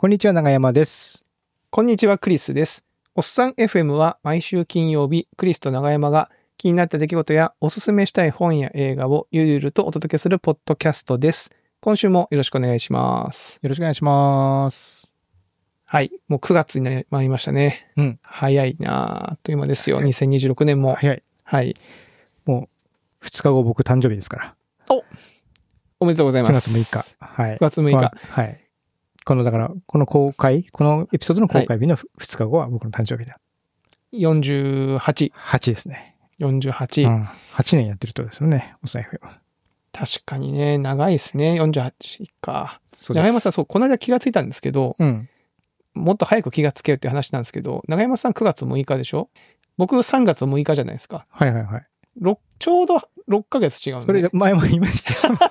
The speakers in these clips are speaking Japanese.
こんにちは、長山です。 こんにちは、クリスです。おっさん FM は毎週金曜日、クリスと長山が気になった出来事やおすすめしたい本や映画をゆるゆるとお届けするポッドキャストです。今週もよろしくお願いします。 よろしくお願いします。 はい。もう9月になりましたね。 うん。 早いなあっという間ですよ。2026年も。 早い。 はい。 もう2日後僕誕生日ですから。 おめでとうございます。 9月6日。はい。 9月6日。 はい。このエピソードの公開日の2日後は僕の誕生日だ。 48。 8ですね。 48。 うん。8年やってるとですよね、お財布は。 確かにね、長いですね。48か。 そうです。 長山さん、そう、この間気がついたんですけど、 うん。 もっと早く気がつけよっていう話なんですけど、長山さん9月6日でしょ？僕3月6日じゃないですか。 はいはいはい。 ちょうど6ヶ月違うのね。 それ前も言いましたよ。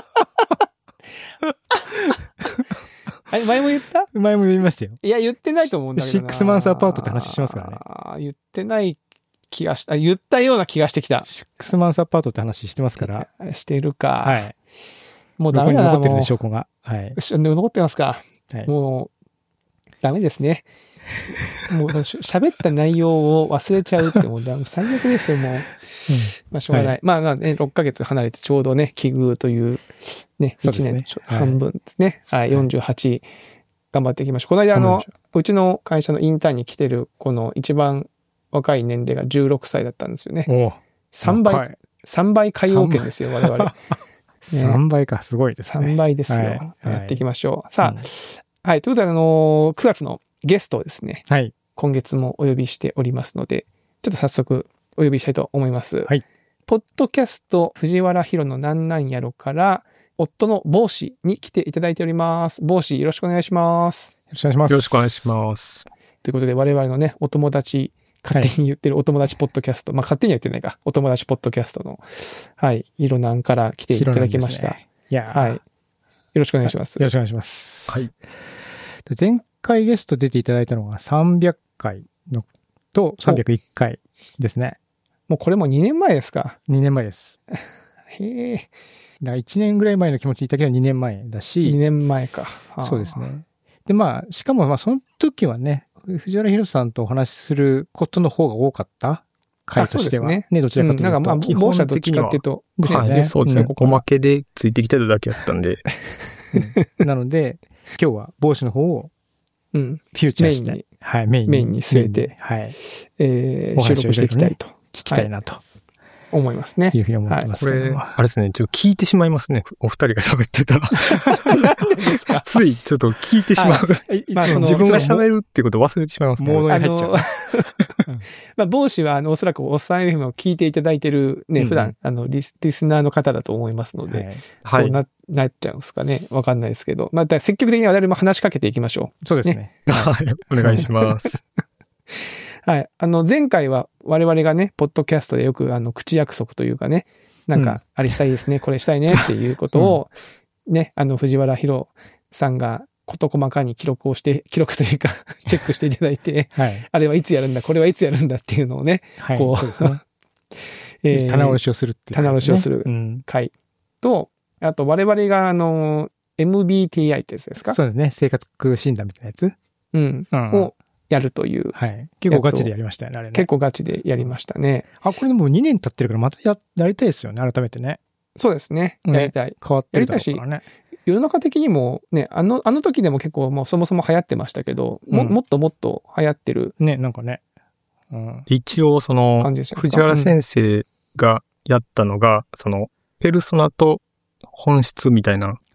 前も言った？ 前も言いましたよ。 いや、言ってないと思うんだけどな。 6 months apart って話しますからね。 言ってない気が言ったような気がしてきた。 6 months apart って話してますから。 してるか。 はい。 もうダメだな。 残ってるね、証拠が。はい。 残ってますか。 はい、 もう、ダメですね。もう喋った内容を忘れちゃうってもう最悪ですよ、もう。まあしょうがない。はい、まあね、6ヶ月離れてちょうどね、奇遇というね、1年半分ですね。はい、48頑張っていきましょう。この間うちの会社のインターンに来てるこの一番若い年齢が16歳だったんですよね。3倍海洋圏ですよ、我々。ね、 3倍か、すごいですね。 3倍ですよ。はい、やっていきましょう。さあ、はい、ということで9月のゲストをですね、 はい、 今月もお呼びしておりますので、ちょっと早速お呼びしたいと思います。 はい。 ポッドキャスト藤原ヒロのなんなんやろから夫の帽子に来ていただいております。帽子よろしくお願いします。 よろしくお願いします。 よろしくお願いします。 ということで我々のね、お友達、勝手に言ってるお友達ポッドキャスト、まあ勝手には言ってないか、お友達ポッドキャストの、はい、ヒロなんから来ていただきました。 ね、いや、 はい。よろしくお願いします。 よろしくお願いします。 はい。 前回ゲスト出ていただいたのが300回のと301回ですね。 もうこれも2年前ですか？ 2 年前です。 へえ。 だから1年ぐらい前の気持ちでいたけど2年前だし。 2年前か。 そうですね。で、まあ、しかもその時はね、藤原宏さんとお話しすることの方が多かった回としては。ね。どちらかというと。 なんかまあ、某社どっちかっていうと。 ですよね。 はい、そうですね。おまけでついてきてるだけだったんで。 なので、今日は帽子の方をフューチャーして、はい、メインに据えて、 はい、 収録していきたいと。 聞きたいなと。 思いますね。 いうふうに思ってますけども。 あれですね、ちょっと聞いてしまいますね。お二人が喋ってたら。 なんでですか？ ついちょっと聞いてしまう。まあ、自分が喋るっていうことを忘れてしまいますね。 モードに入っちゃう。 まあ、帽子は、おそらくおっさん FM を聞いていただいてるね、普段、リスナーの方だと思いますので、そうなっちゃうんですかね。わかんないですけど。まあ、積極的に我々も話しかけていきましょう。 そうですね。 はい、お願いします。 はい。前回は我々がね、ポッドキャストでよく口約束というかね、なんか、あれしたいですね、これしたいねっていうことを、ね、藤原宏さんが事細かに記録というか、チェックしていただいて、あれはいつやるんだ、これはいつやるんだっていうのをね、 こう、そうですね。棚卸しをするっていう。 棚卸しをする回と、あと我々がMBTI ってやつですか？ そうですね。生活診断みたいなやつをやるという。 はい。結構ガチでやりましたよね、あれね。 結構ガチでやりましたね。 これでも2年経ってるからまたやりたいですよね、改めてね。 そうですね。やりたい。 変わってるだろうからね。 世の中的にもね、あの時でも結構もうそもそも流行ってましたけど、もっともっと流行ってる。 ね、なんかね。 一応藤原先生がやったのが、ペルソナと本質みたいな。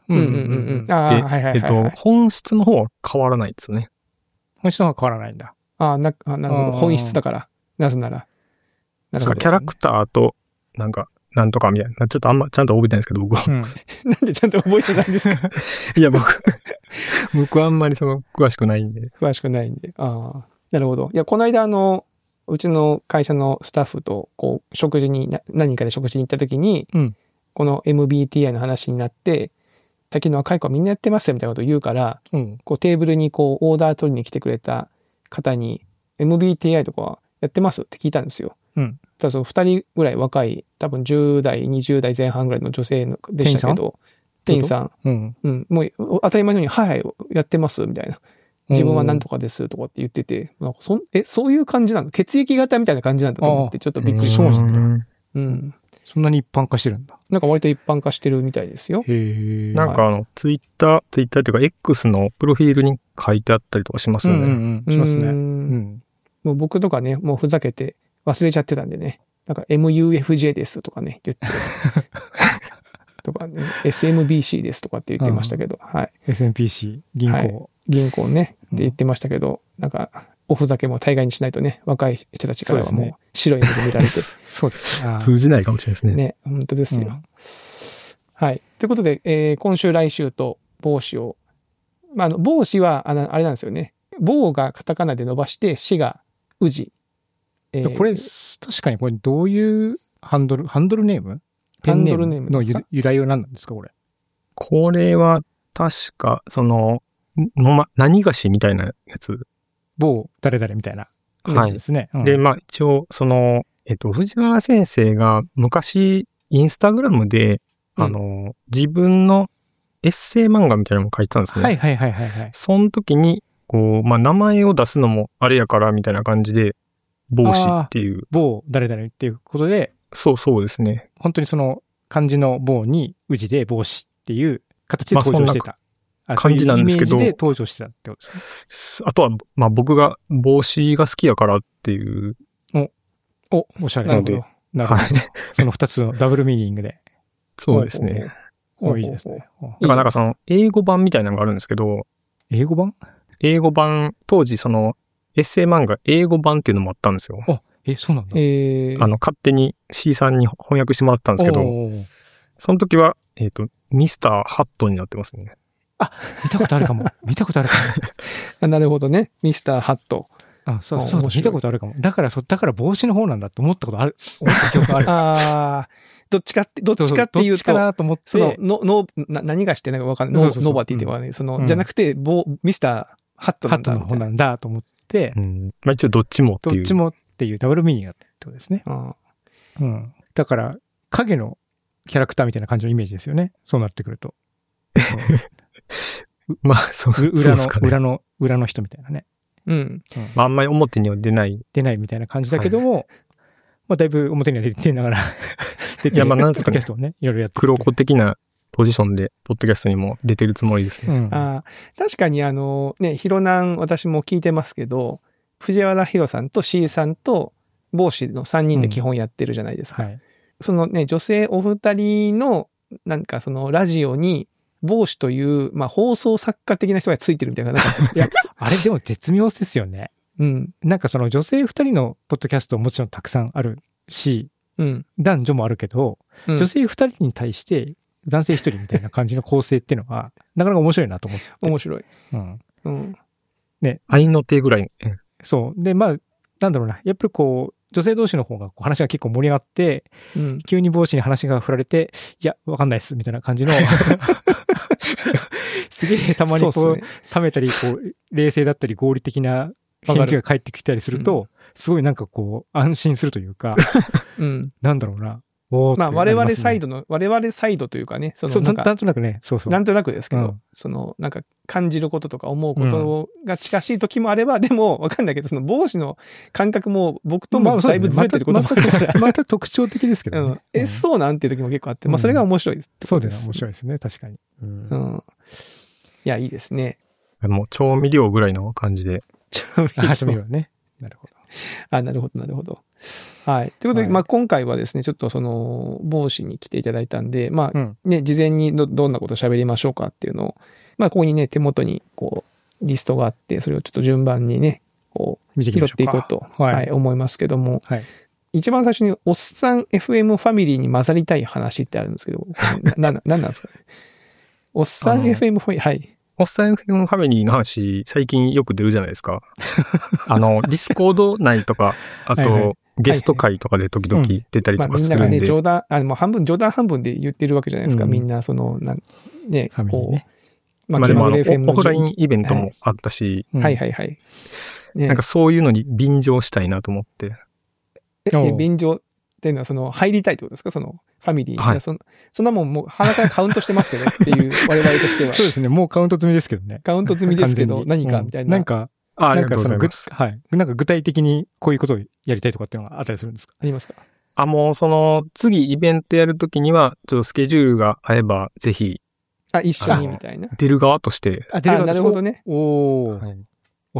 本質の方は変わらないですよね。 本質の方は変わらないんだ。 なるほど。本質だから。なぜなら。 キャラクターと、なんとかみたいな。ちょっとちゃんと覚えてないんですけど、僕は。 なんでちゃんと覚えてないんですか？ いや、僕はあんまり詳しくないんで。 なるほど。いや、この間うちの会社のスタッフと、こう、何人かで食事に行った時に、この MBTI の話になって、最近の若い子はみんなやってますよみたいなことを言うから、こうテーブルにこうオーダー取りに来てくれた方に MBTI とかやってますって聞いたんですよ。ただその2人ぐらい若い、多分10代、20代前半ぐらいの女性でしたけど、 店員さん。もう当たり前のように、はい、やってます、みたいな。自分は何とかです、とかって言ってて、なんかそういう感じなの？血液型みたいな感じなんだと思って、ちょっとびっくりしましたね。 そんなに一般化してるんだ。 なんか割と一般化してるみたいですよ。 なんかツイッターっていうか X のプロフィールに書いてあったりとかしますよね。 しますね。 もう僕とかね、もうふざけて忘れちゃってたんでね。なんか MUFJ ですとかね、言って。とかね、SMBC ですとかって言ってましたけど、はい。 SMBC、銀行。はい、 銀行ね、って言ってましたけど、なんか、おふざけも大概にしないとね、若い人たちからはもう白い目で見られて。 そうですね。 通じないかもしれないですね。 ね、本当ですよ。はい。ということで、今週来週と帽子を、帽子は、あれなんですよね。棒がカタカナで伸ばして、しが宇治。 これ、確かにこれどういうハンドルネーム？ペンネームの由来は何なんですか、これ。 これは、確か、何菓子みたいなやつ。 某誰々みたいなやつですね。 はい。で、一応、藤原先生が昔、インスタグラムで、自分のエッセイ漫画みたいなのも書いてたんですね。 はい。 その時に、名前を出すのもあれやから、みたいな感じで、帽子っていう。 某誰々っていうことで、 そうですね。 本当にその漢字の棒に宇治で帽子っていう形で登場してた。 感じなんですけど。 イメージで登場してたってことですね。あとは、僕が帽子が好きやからっていう。 おしゃれなので。なるほど。その2つのダブルミーニングで。 そうですね。 いいですね。 だからなんか英語版みたいなのがあるんですけど。 英語版当時エッセイ漫画英語版っていうのもあったんですよ。 そうなんだ。 勝手に C さんに翻訳してもらったんですけど、その時は、ミスターハットになってますね。 見たことあるかも。 なるほどね。ミスターハット。 そう、見たことあるかも。だから帽子の方なんだって思ったことある。思った記憶ある。 どっちかっていうと、 どっちかなと思って。 何がしてなんかわかんない。ノーバティっていうかね、じゃなくて、ミスターハットなんだ。 ハットの方なんだと思って、 一応どっちもっていう。 どっちもっていうダブルミーニングだってことですね。だから、影のキャラクターみたいな感じのイメージですよね。そうなってくると。 そうですかね。 裏の人みたいなね。 あんまり表には出ないみたいな感じだけども、だいぶ表には出てながら、 いや、なんですかね。 ポッドキャストをね、いろいろやって。 黒子的なポジションで、ポッドキャストにも出てるつもりですね。 確かにヒロナン私も聞いてますけど、藤原ヒロさんと C さんと帽子の3人で基本やってるじゃないですか。そのね、女性お二人の、なんかラジオに、帽子という、放送作家的な人がついてるみたいな。 あれでも絶妙ですよね。なんか女性二人のポッドキャストもちろんたくさんあるし、男女もあるけど、女性二人に対して男性一人みたいな感じの構成っていうのは、なかなか面白いなと思って。 面白い。 ね。 愛の手ぐらい。 そう。で、なんだろうな。やっぱり女性同士の方が話が結構盛り上がって、急に帽子に話が振られて、いや、わかんないっす、みたいな感じの、すげえたまに冷めたり、冷静だったり合理的な返事が返ってきたりすると、すごいなんか安心するというか、なんだろうな。 我々サイドというかね、 なんとなくね、 なんとなくですけど、なんか感じることとか思うことが近しい時もあれば、でもわかんないけど、帽子の感覚も僕ともだいぶずれてることもあるから。 また特徴的ですけどね。 そうなんていう時も結構あって、それが面白いです。 そうです。面白いですね、確かに。 いや、いいですね。 もう調味料ぐらいの感じで。 調味料ね。なるほど。 なるほど。はい。ということで、今回はですね、ちょっと帽子に来ていただいたんで、事前にどんなこと喋りましょうかっていうのを、ここにね、手元にリストがあって、それをちょっと順番にね、拾っていこうと、思いますけども、一番最初に、おっさん FM ファミリーに混ざりたい話ってあるんですけど、何なんですかね。おっさん FM ファミリー、はい。 おっさん FM ファミリーの話、最近よく出るじゃないですか。ディスコード内とか、あと、ゲスト会とかで時々出たりとかするんで。 みんながね、冗談半分で言ってるわけじゃないですか。みんな、ね、 ファミリーね。 でもオフラインイベントもあったし。 はい。 なんかそういうのに便乗したいなと思って。 便乗、 っていうのは、その、入りたいってことですか？その、ファミリーに。 はい、 そんなもん、もう、鼻からカウントしてますけどっていう、我々としては。 そうですね。もうカウント済みですけどね。 カウント済みですけど、何かみたいな。 なんか、 ありがとうございます。 はい。なんか具体的にこういうことをやりたいとかっていうのがあったりするんですか？ ありますか？ もうその、次イベントやるときには、ちょっとスケジュールが合えば、ぜひ。 一緒にみたいな。 出る側として。 出る側なるほどね。 はい、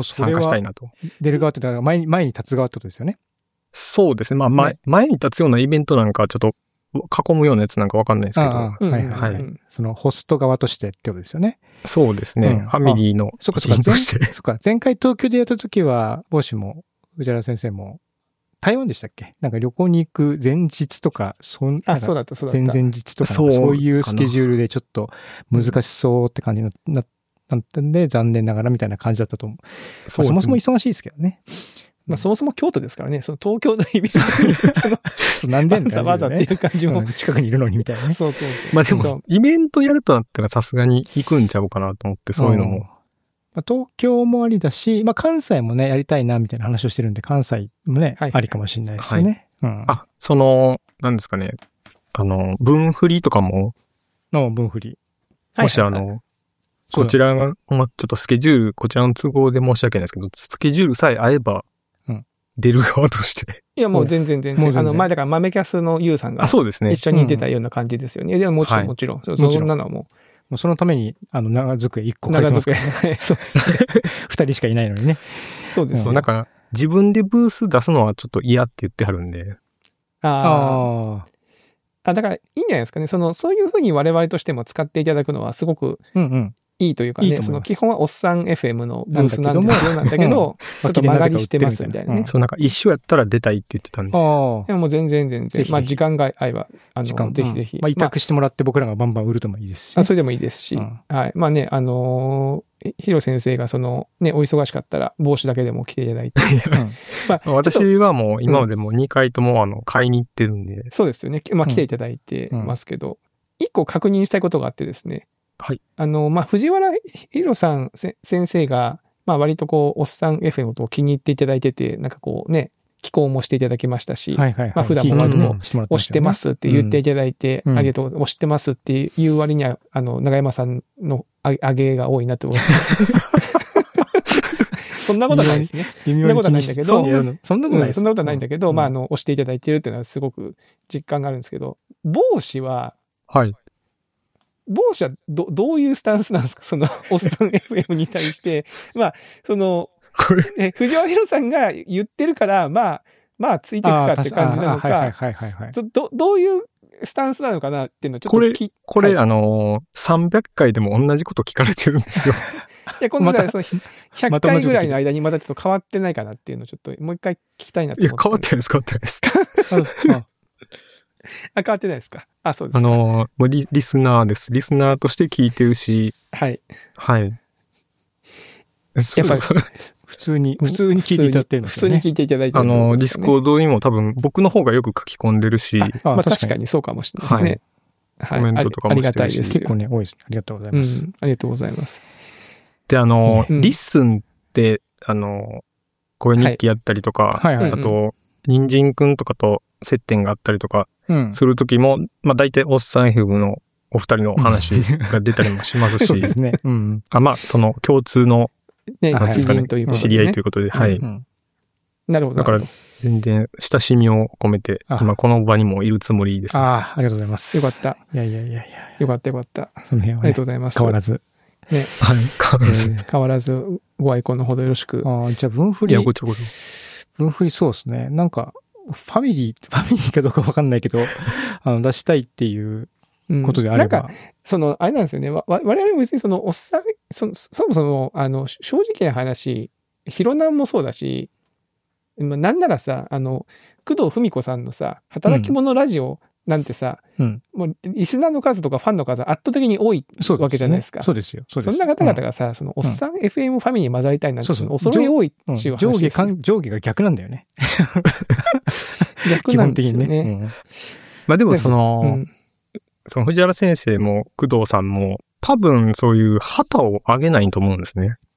参加したいなと。 出る側って前に立つ側ってことですよね。 そうですね。まあ、前に立つようなイベントなんか、ちょっと、囲むようなやつなんかわかんないですけど。 はいはい。そのホスト側としてってことですよね。 そうですね。ファミリーの一員として。 そっか。前回東京でやった時は、帽子も、藤原先生も、台湾でしたっけ？なんか旅行に行く前日とか、 そうだった。 前々日とか、そういうスケジュールでちょっと難しそうって感じになったんで、残念ながらみたいな感じだったと思う。そもそも忙しいですけどね。 まあそもそも京都ですからね、その東京のイベントに、 なんでわざっていう感じも。 近くにいるのにみたいなね。 そう。 まあでも、イベントやるとなったらさすがに行くんちゃうかなと思って、そういうのも。 東京もありだし、まあ関西もね、やりたいなみたいな話をしてるんで、関西もね、ありかもしれないですよね。 なんですかね。分振りとかも。 分振り。 もしこちらが、ちょっとスケジュール、こちらの都合で申し訳ないですけど、スケジュールさえ合えば、出る側として。 いや、もう全然。前だから豆キャスのユウさんが、 そうですね。 一緒に出たような感じですよね。でももちろん。そんなのはもうそのために、長机1個借りてますからね。そうですね。2人しかいないのにね。 そうです。 なんか、自分でブース出すのはちょっと嫌って言ってはるんで。 だからいいんじゃないですかね。そういうふうに我々としても使っていただくのはすごく、いいというかね、基本はおっさん FM のブースなんですよ、なんだけど、ちょっと曲がりしてますみたいなね。 そう、なんか一緒やったら出たいって言ってたんで。 でももう全然。まあ時間が合えば、ぜひ。 まあ委託してもらって僕らがバンバン売るともいいですし。 それでもいいですし。はい。まあね、ヒロ先生がお忙しかったら帽子だけでも着ていただいて。 私はもう今までも2回とも買いに行ってるんで。 そうですよね。まあ来ていただいてますけど、一個確認したいことがあってですね。 はい。 まあ、藤原宏さん先生が、まあ、割とおっさん FM のことを気に入っていただいてて、なんか寄稿もしていただきましたし、まあ、普段も割と押してますって言っていただいて、ありがとうございます。押してますっていう割には、長山さんの上げが多いなって思いました。そんなことはないですね。そんなことはないんだけど、そんなことはないんだけど、まあ、押していただいてるっていうのはすごく実感があるんですけど、帽子は、 はい。 帽子はどういうスタンスなんですか？おっさん FM に対して。まあ、藤原宏さんが言ってるから、まあ、ついていくかって感じなのか、どういうスタンスなのかなっていうのをちょっとこれ、300回でも同じこと聞かれてるんですよ。 いや、今度は100回ぐらいの間にまたちょっと変わってないかなっていうのをちょっともう一回聞きたいなと思って。 いや、変わってないです。 変わってないですか？そうですか。 もうリスナーです。リスナーとして聞いてるし。 はい。 はい。 やっぱり普通に聞いていただいてるんですよね。 普通に聞いていただいてる、 ディスコードにも多分僕の方がよく書き込んでるし。 まあ確かにそうかもしれないですね。 はい。コメントとかもしてるし。 ありがたいです。 結構ね、多いです。ありがとうございます。 ありがとうございます。 で、リッスンって、声日記やったりとか、あと、人参くんとかと接点があったりとか、するときも、まあ大体おっさん FM のお二人の話が出たりもしますし。 そうですね。 まあ、共通の、 知人ということで、 知り合いということで、はい。 なるほど。 だから、全然親しみを込めて、今この場にもいるつもりです。 ありがとうございます。 よかった。 いや。 よかった。 その辺は、 ありがとうございます。 変わらず。 ね。 はい、 変わらずご愛顧のほどよろしく。 じゃあ分振り。 いや、こちらこそ。 分振りそうですね。なんか、ファミリーかどうかわかんないけど、出したいっていうことであれば。 なんか、あれなんですよね。我々も別におっさん、そもそも、正直な話、ヒロナンもそうだし、なんならさ、工藤文子さんのさ、働き者ラジオなんてさ、もうリスナーの数とかファンの数圧倒的に多いわけじゃないですか。 そうですよ。 そんな方々がさ、おっさん FM ファミリーに混ざりたいなんて、恐れ多いっていう話ですよ。 上下が逆なんだよね。 逆なんですよね。 まあでもその藤原先生も工藤さんも多分そういう旗を上げないと思うんですね。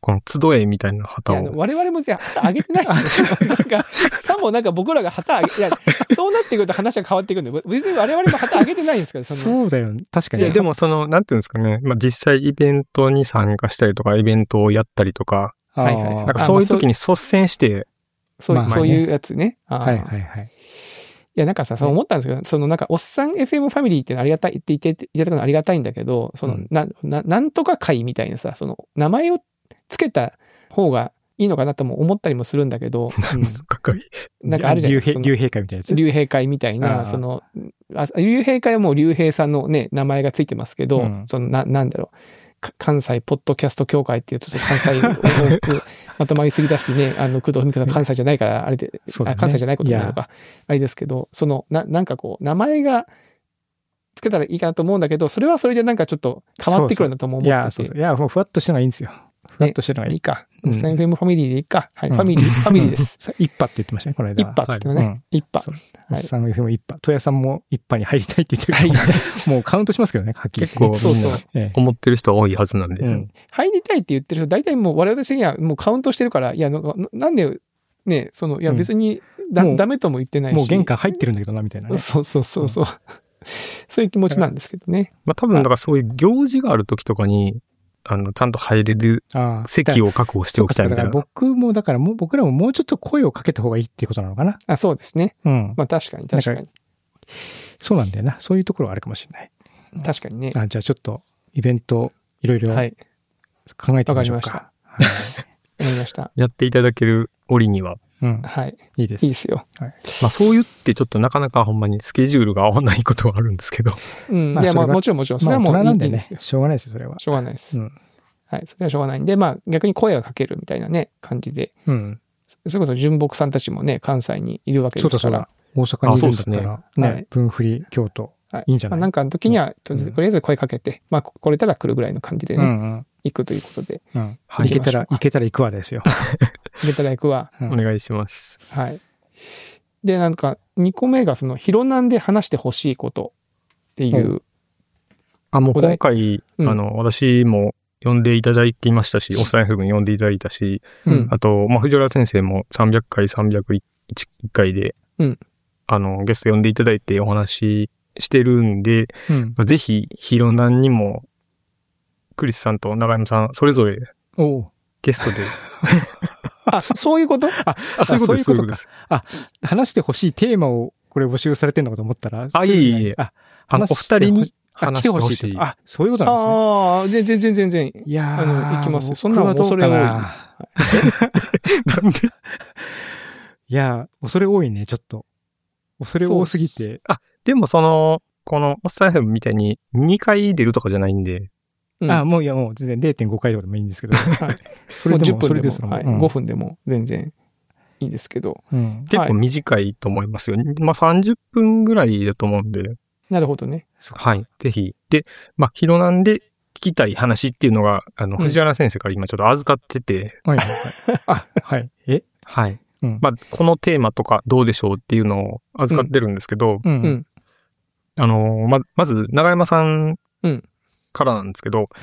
この集えみたいな旗を。 我々も旗あげてないですよ。なんか、さもなんか僕らが旗あげ、いや、そうなってくると話が変わってくるんで、別に我々も旗あげてないんですけど、 そうだよ。確かに。 いや、でもなんていうんですかね。まあ、実際イベントに参加したりとか、イベントをやったりとか、 はいはい。 なんかそういう時に率先して、 そういうやつね。 はいはいはい。 いや、なんかさ、そう思ったんですけど、なんか、おっさん FM ファミリーってのありがたいって言っていただくのありがたいんだけど、なんとか会みたいなさ、名前をつけた方がいいのかなとも思ったりもするんだけど、なんかあるじゃないですか。 竜兵会みたいなやつ。 竜兵会みたいな、竜兵会はもう竜兵さんのね、名前がついてますけど、なんだろう。関西ポッドキャスト協会っていうと関西を多くまとまりすぎだしね、工藤美香さん関西じゃないから、あれで、関西じゃないことになるのか、あれですけど、なんかこう、名前がつけたらいいかなと思うんだけど、それはそれでなんかちょっと変わってくるんだとも思ってて。 いや、もうふわっとしてるのがいいんですよ。ふわっとしてるのがいい。 いいか。おっさん FM ファミリーでいいか。はい、ファミリーです。 一派って言ってましたね、この間。 一派って言ってね。一派。 おっさん FM 一派。戸谷さんも一派に入りたいって言ってるから、もうカウントしますけどね、はっきり。 結構、思ってる人多いはずなんで。 入りたいって言ってる人、大体もう我々的にはもうカウントしてるから、いや、なんで、ね、いや別にダメとも言ってないし。 もう玄関入ってるんだけどな、みたいなね。 そう。そういう気持ちなんですけどね。 まあ多分、だからそういう行事がある時とかに、ちゃんと入れる席を確保しておきたいみたいな。 僕らももうちょっと声をかけた方がいいっていうことなのかな。 そうですね。まあ確かに。 そうなんだよな。そういうところはあるかもしれない。 確かにね。 じゃあちょっとイベントいろいろ考えてみましょうか。 わかりました。 やっていただける折には。 はい。 いいです。 いいですよ。 まあそう言ってちょっとなかなかほんまにスケジュールが合わないことはあるんですけど。 いや、もちろん。それはもういいんですよ。 しょうがないですよ、それは。 しょうがないです。はい。それはしょうがないんで、まあ逆に声がかけるみたいなね、感じで。それこそ純木さんたちもね、関西にいるわけですから。 大阪にいるんだったら、ね、分振り、京都、いいんじゃない？ なんかの時には、とりあえず声かけて、まあ来れたら来るぐらいの感じでね、行くということで。 行けたら行くわですよ。 行けたら行くわ。 お願いします。 はい。で、なんか、2個目がヒロナンで話してほしいことっていう。 もう今回、私も呼んでいただいていましたし、おっさん FM 呼んでいただいたし、あと、藤原先生も300回、301回で、ゲスト呼んでいただいてお話ししてるんで、ぜひ、ヒロナンにも、クリスさんと長山さん、それぞれ、ゲストで。 そういうことそういうことです。そういうことか。 話してほしいテーマを、これ募集されてるのかと思ったら。 いえ。お二人に話してほしい。 そういうことなんですね。 全然。 いや行きますよ。そんな恐れ多い。なんでいや、恐れ多いね、ちょっと。恐れ多すぎて。 でもこのおっさん FM みたいに2回出るとかじゃないんで。 もう全然 0.5 回とかでもいいんですけど。 それでも10分でも、5分でも全然いいですけど。 結構短いと思いますよ。まあ30分ぐらいだと思うんで。 なるほどね。 はい。ぜひ。で、ヒロナンで聞きたい話っていうのが、藤原先生から今ちょっと預かってて。 はい。 はい。このテーマとかどうでしょうっていうのを預かってるんですけど、まず、長山さんからなんですけど、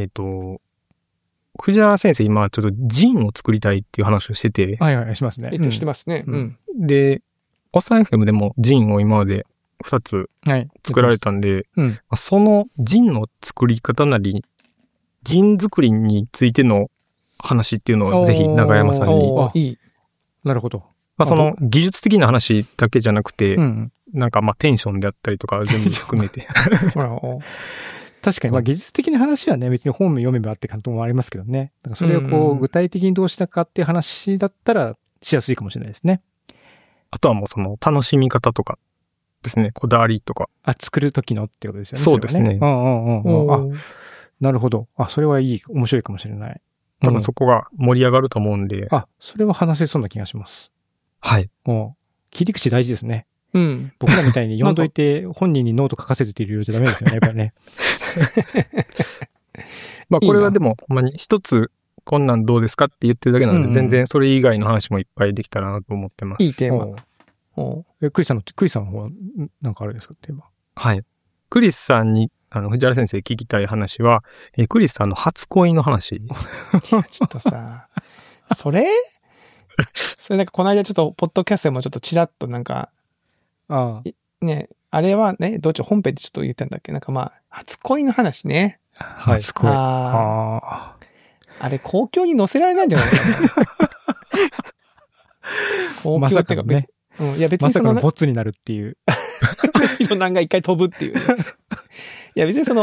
藤原先生今ちょっとジンを作りたいっていう話をしてて。 しますね。 してますね。 で、おっさん FM でもジンを今まで2つ作られたんで、そのジンの作り方なり、ジン作りについての話っていうのをぜひ長山さんに。 いい。 なるほど。 その技術的な話だけじゃなくて、なんかテンションであったりとか全部含めて。 確かに、技術的な話はね、別に本読めばって感動もありますけどね。それを具体的にどうしたかっていう話だったらしやすいかもしれないですね。 あとはもう楽しみ方とかですね、こだわりとか。 作る時のってことですよね。 そうですね。 なるほど。それはいい、面白いかもしれない。 多分そこが盛り上がると思うんで。 それは話せそうな気がします。 はい。 切り口大事ですね。僕らみたいに読んどいて本人にノート書かせてって入れるとダメですよね、やっぱりね。 これはでも、ほんまに一つ、こんなんどうですかって言ってるだけなので、全然それ以外の話もいっぱいできたらなと思ってます。 いいテーマ。 クリスさんの方は何かあるんですか、テーマ。 はい。クリスさんに、 藤原先生聞きたい話は、クリスさんの初恋の話。 ちょっとさ、それなんかこの間ちょっと、ポッドキャストでもちょっとちらっとなんか、ね、あれはね、どっち本編でちょっと言ったんだっけなんかまあ、初恋の話ね。 初恋。 あれ、公共に載せられないんじゃないかな。公共っていうか別、いや別にまさかのボツになるっていう。 ヒロナンが一回飛ぶっていう、ね。いや別に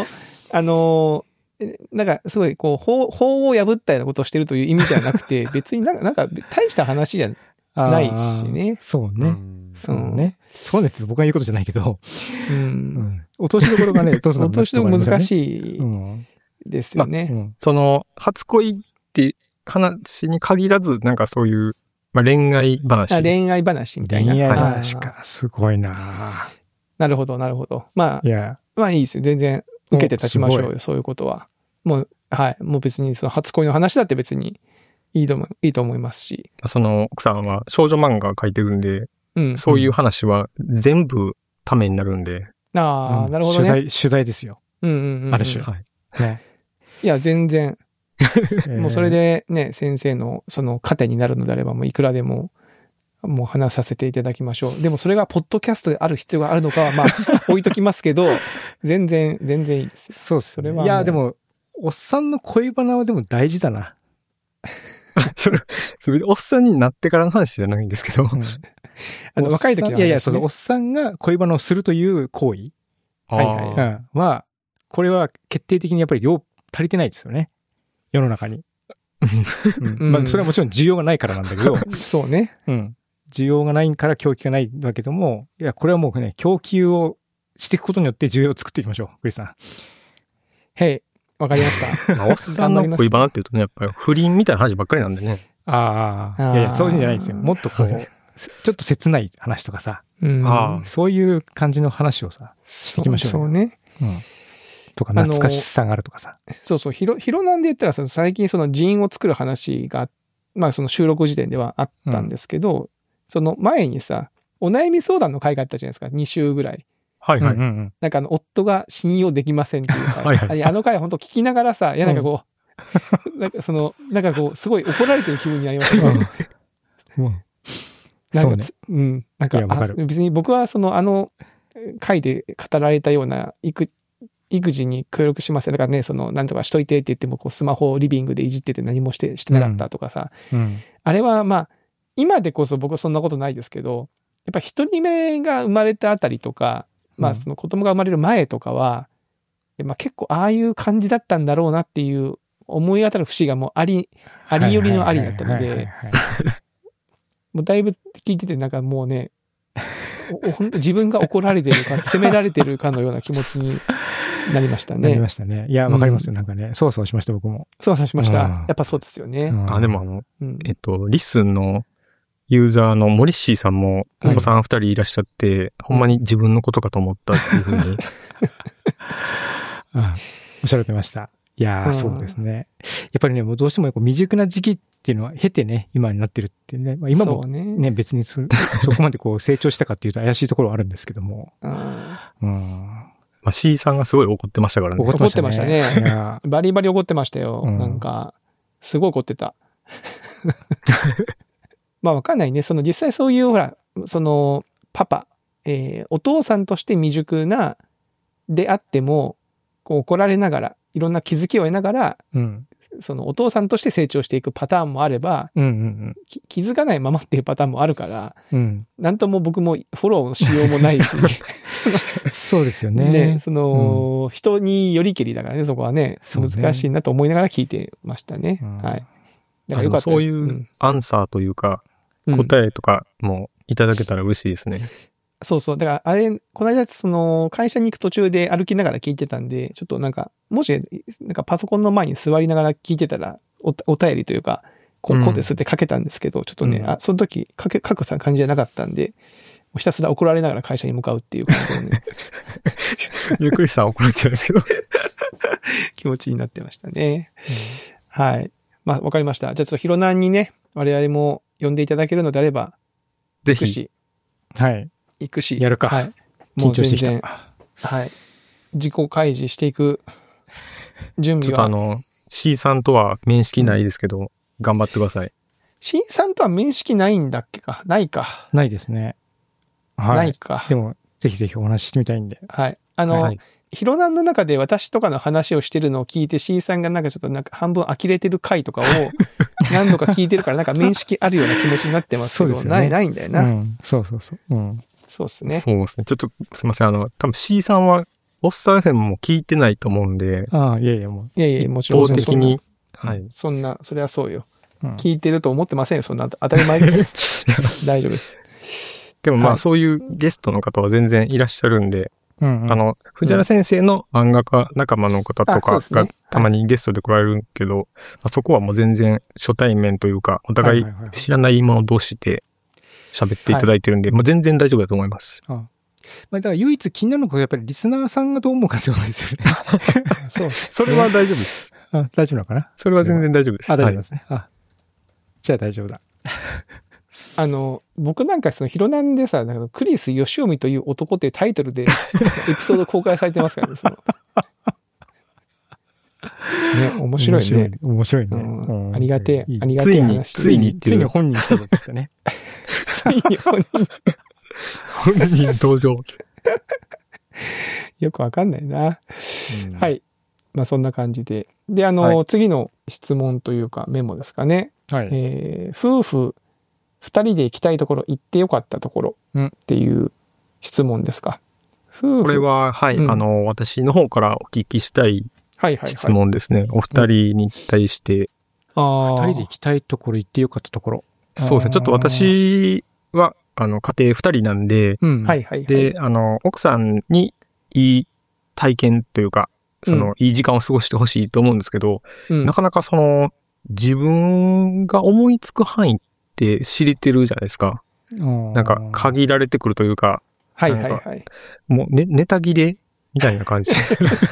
なんかすごいこう、法を破ったようなことをしてるという意味ではなくて、別になんか大した話じゃないしね。 そうね。そうね。そうです。僕が言うことじゃないけど。落としどころがね、落としどころ難しいですよね。 その、初恋って話に限らず、なんかそういう、恋愛話。 恋愛話みたいな。 恋愛話か。すごいな。 なるほど、なるほど。まあいいですよ。全然受けて立ちましょうよ、そういうことは。もう別にその初恋の話だって別にいいと思いますし。 その奥さんは少女漫画描いてるんで、そういう話は全部ためになるんで。 なるほどね。 取材ですよ。ある種。 ね。いや、全然。もうそれでね、先生のその糧になるのであれば、もういくらでも、もう話させていただきましょう。でもそれがポッドキャストである必要があるのかは、まあ、置いときますけど、全然いいですよ。 そうそれは。いや、でも、おっさんの恋バナはでも大事だな。 それ、おっさんになってからの話じゃないんですけど。 若い時の話、ね。 いやいや、そのおっさんが恋バナをするという行為。は、これは決定的にやっぱり足りてないですよね。世の中に。それはもちろん需要がないからなんだけど。 そうね。 需要がないから供給がないんだけども、いや、これはもうね、供給をしていくことによって需要を作っていきましょう。クリスさん。 へい。わかりました。 おっさんの恋バナって言うとね、やっぱり不倫みたいな話ばっかりなんでね。 いや、そういうんじゃないですよ。もっとこう、ちょっと切ない話とかさ。そういう感じの話をさ、していきましょう。 そうね。 とか、懐かしさがあるとかさ。 そう、ヒロナンで言ったら、最近そのジーンを作る話が、まあその収録時点ではあったんですけど、その前にさ、お悩み相談の回があったじゃないですか、2週ぐらい。 はいはい。 なんか夫が信用できませんっていう回。あの回本当聞きながらさ、いやなんかこう、なんかこう、すごい怒られてる気分になりましたね。 そうね。 なんか、別に僕は回で語られたような育児に協力しません。だからね、なんとかしといてって言っても、こう、スマホをリビングでいじってて何もしてなかったとかさ。あれはまあ、今でこそ僕はそんなことないですけど、やっぱ一人目が生まれたあたりとか、まあその子供が生まれる前とかは、まあ結構ああいう感じだったんだろうなっていう思い当たる節がもうありよりのありだったので、もうだいぶ聞いててなんかもうね、本当自分が怒られてるか、責められてるかのような気持ちになりましたね。 なりましたね。いや、わかりますよ。なんかね、そうしました、僕も。 そうしました。やっぱそうですよね。 でもリスンのユーザーのモリッシーさんもお子さん2人いらっしゃって、ほんまに自分のことかと思ったっていうふうに。 おっしゃられてました。いやそうですね。やっぱりね、もうどうしても未熟な時期っていうのは経てね、今になってるってね。まあ、今もね、別にそこまでこう成長したかっていうと怪しいところはあるんですけども。 C さんがすごい怒ってましたからね。 怒ってましたね。バリバリ怒ってましたよ。なんか、すごい怒ってた。まあわかんないね。実際そういう、ほら、パパ、お父さんとして未熟な、であっても、こう怒られながら、いろんな気づきを得ながら、お父さんとして成長していくパターンもあれば、気づかないままっていうパターンもあるから、なんとも僕もフォローしようもないし、 そうですよね。 人によりけりだからね、そこはね、難しいなと思いながら聞いてましたね。はい。 だからよかったです。そういうアンサーというか、答えとかもいただけたら嬉しいですね。 そうそう。だから、あれ、この間、会社に行く途中で歩きながら聞いてたんで、ちょっとなんか、もし、なんかパソコンの前に座りながら聞いてたら、お便りというか、こうですって書けたんですけど、ちょっとね、その時、書く感じじゃなかったんで、ひたすら怒られながら会社に向かうっていう感じでね。 ゆっくりさん怒られてるんですけど。 気持ちになってましたね。はい。まあ、わかりました。じゃあ、ちょっとヒロナンにね、我々も呼んでいただけるのであれば、 ぜひ。 はい。 行くし。 やるか。 はい。 もう緊張してきた。 はい。 自己開示していく準備は。 ちょっとC さんとは面識ないですけど、頑張ってください。 C さんとは面識ないんだっけか？ないか。 ないですね。はい。 ないか。 でも、ぜひぜひお話ししてみたいんで。 はい。ヒロナンの中で私とかの話をしてるのを聞いて C さんがなんかちょっとなんか半分呆れてる回とかを何度か聞いてるからなんか面識あるような気持ちになってますけど、そうですよね、ないんだよな。 うん。そうそうそう。うん。 そうですね。 そうですね。ちょっとすいません。多分 C さんはおっさん FM も聞いてないと思うんで。 ああ、いやいやもう。 いやいや、もちろん。 一方的に。はい。 そんな、それはそうよ。聞いてると思ってませんよ。そんな当たり前ですよ。大丈夫です。 でもまあ、そういうゲストの方は全然いらっしゃるんで、藤原先生の漫画家仲間の方とかがたまにゲストで来られるけど、そこはもう全然初対面というか、お互い知らないもの同士で喋っていただいてるんで、もう全然大丈夫だと思います。 まあ、だから唯一気になるのがやっぱりリスナーさんがどう思うかってことですよね。 そう。それは大丈夫です。 大丈夫なのかな？ それは全然大丈夫です。 大丈夫ですね。じゃあ大丈夫だ。 僕なんかそのヒロナンでさ、クリス・ヨシオミという男っていうタイトルでエピソード公開されてますからね。ね、面白いね。 面白いね。 ありがてえ、ありがてえ話。 ついに本人したぞっつってね。 ついに本人登場。 よくわかんないな。はい。まあそんな感じで。で、次の質問というかメモですかね。 はい。 夫婦2人で行きたいところ、行ってよかったところっていう質問ですか。 これは、はい、私の方からお聞きしたい質問ですね。お二人に対して。 2人で行きたいところ、行ってよかったところ。 そうですね。ちょっと私は、家庭2人なんで、で、奥さんにいい体験というか、いい時間を過ごしてほしいと思うんですけど、なかなか自分が思いつく範囲って知れてるじゃないですか。なんか限られてくるというか、もうネタ切れみたいな感じ。い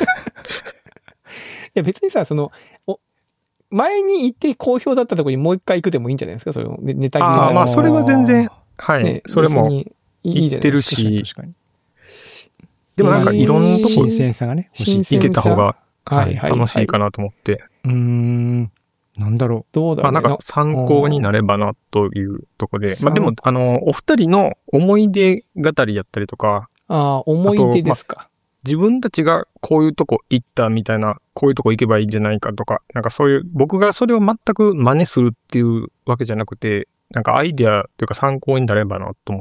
や別にさ、前に行って好評だったところにもう一回行くでもいいんじゃないですか、ネタ切れ。 まあそれは全然、はい。それも行ってるし、でもなんかいろんなとこ新鮮さがね、 行けた方が、楽しいかなと思って。 なんだろう。 どうだろうね。 なんか参考になればなというところで。まあでも、お二人の思い出語りやったりとか。 思い出ですか。 自分たちがこういうとこ行ったみたいな、こういうとこ行けばいいんじゃないかとか、なんかそういう、僕がそれを全く真似するっていうわけじゃなくて、なんかアイデアというか参考になればなと思って。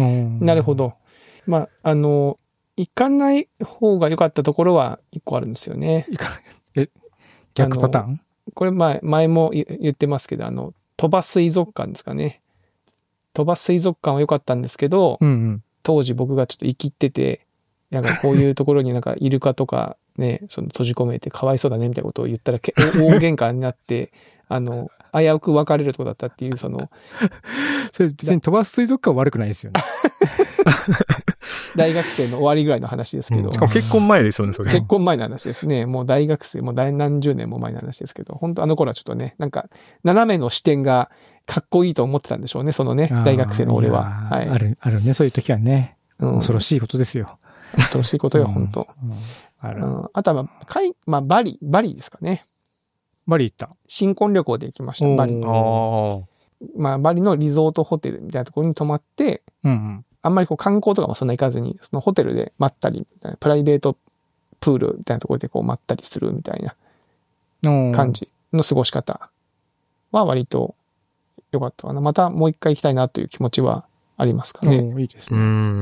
なるほど。まあ、行かない方が良かったところは一個あるんですよね。 逆パターン？ これ前も言ってますけど、鳥羽水族館ですかね。鳥羽水族館は良かったんですけど、当時僕がちょっと生きってて、なんかこういうところになんかイルカとかね、閉じ込めてかわいそうだねみたいなことを言ったら大喧嘩になって、危うく別れるとこだったっていう、それ別に鳥羽水族館は悪くないですよね。 大学生の終わりぐらいの話ですけど。 しかも結婚前ですよね、それ。 結婚前の話ですね。もう大学生、もう何十年も前の話ですけど、本当あの頃はちょっとね、なんか、斜めの視点がかっこいいと思ってたんでしょうね、大学生の俺は。はい。 あるね、そういう時はね。恐ろしいことですよ。 恐ろしいことよ、本当。あとは、バリですかね。 バリ行った。 新婚旅行で行きました、バリ。バリのリゾートホテルみたいなところに泊まって、あんまり観光とかもそんな行かずに、そのホテルでまったり、プライベートプールみたいなところでまったりするみたいな感じの過ごし方は割と良かったかな。またもう一回行きたいなという気持ちはありますかね。 いいですね。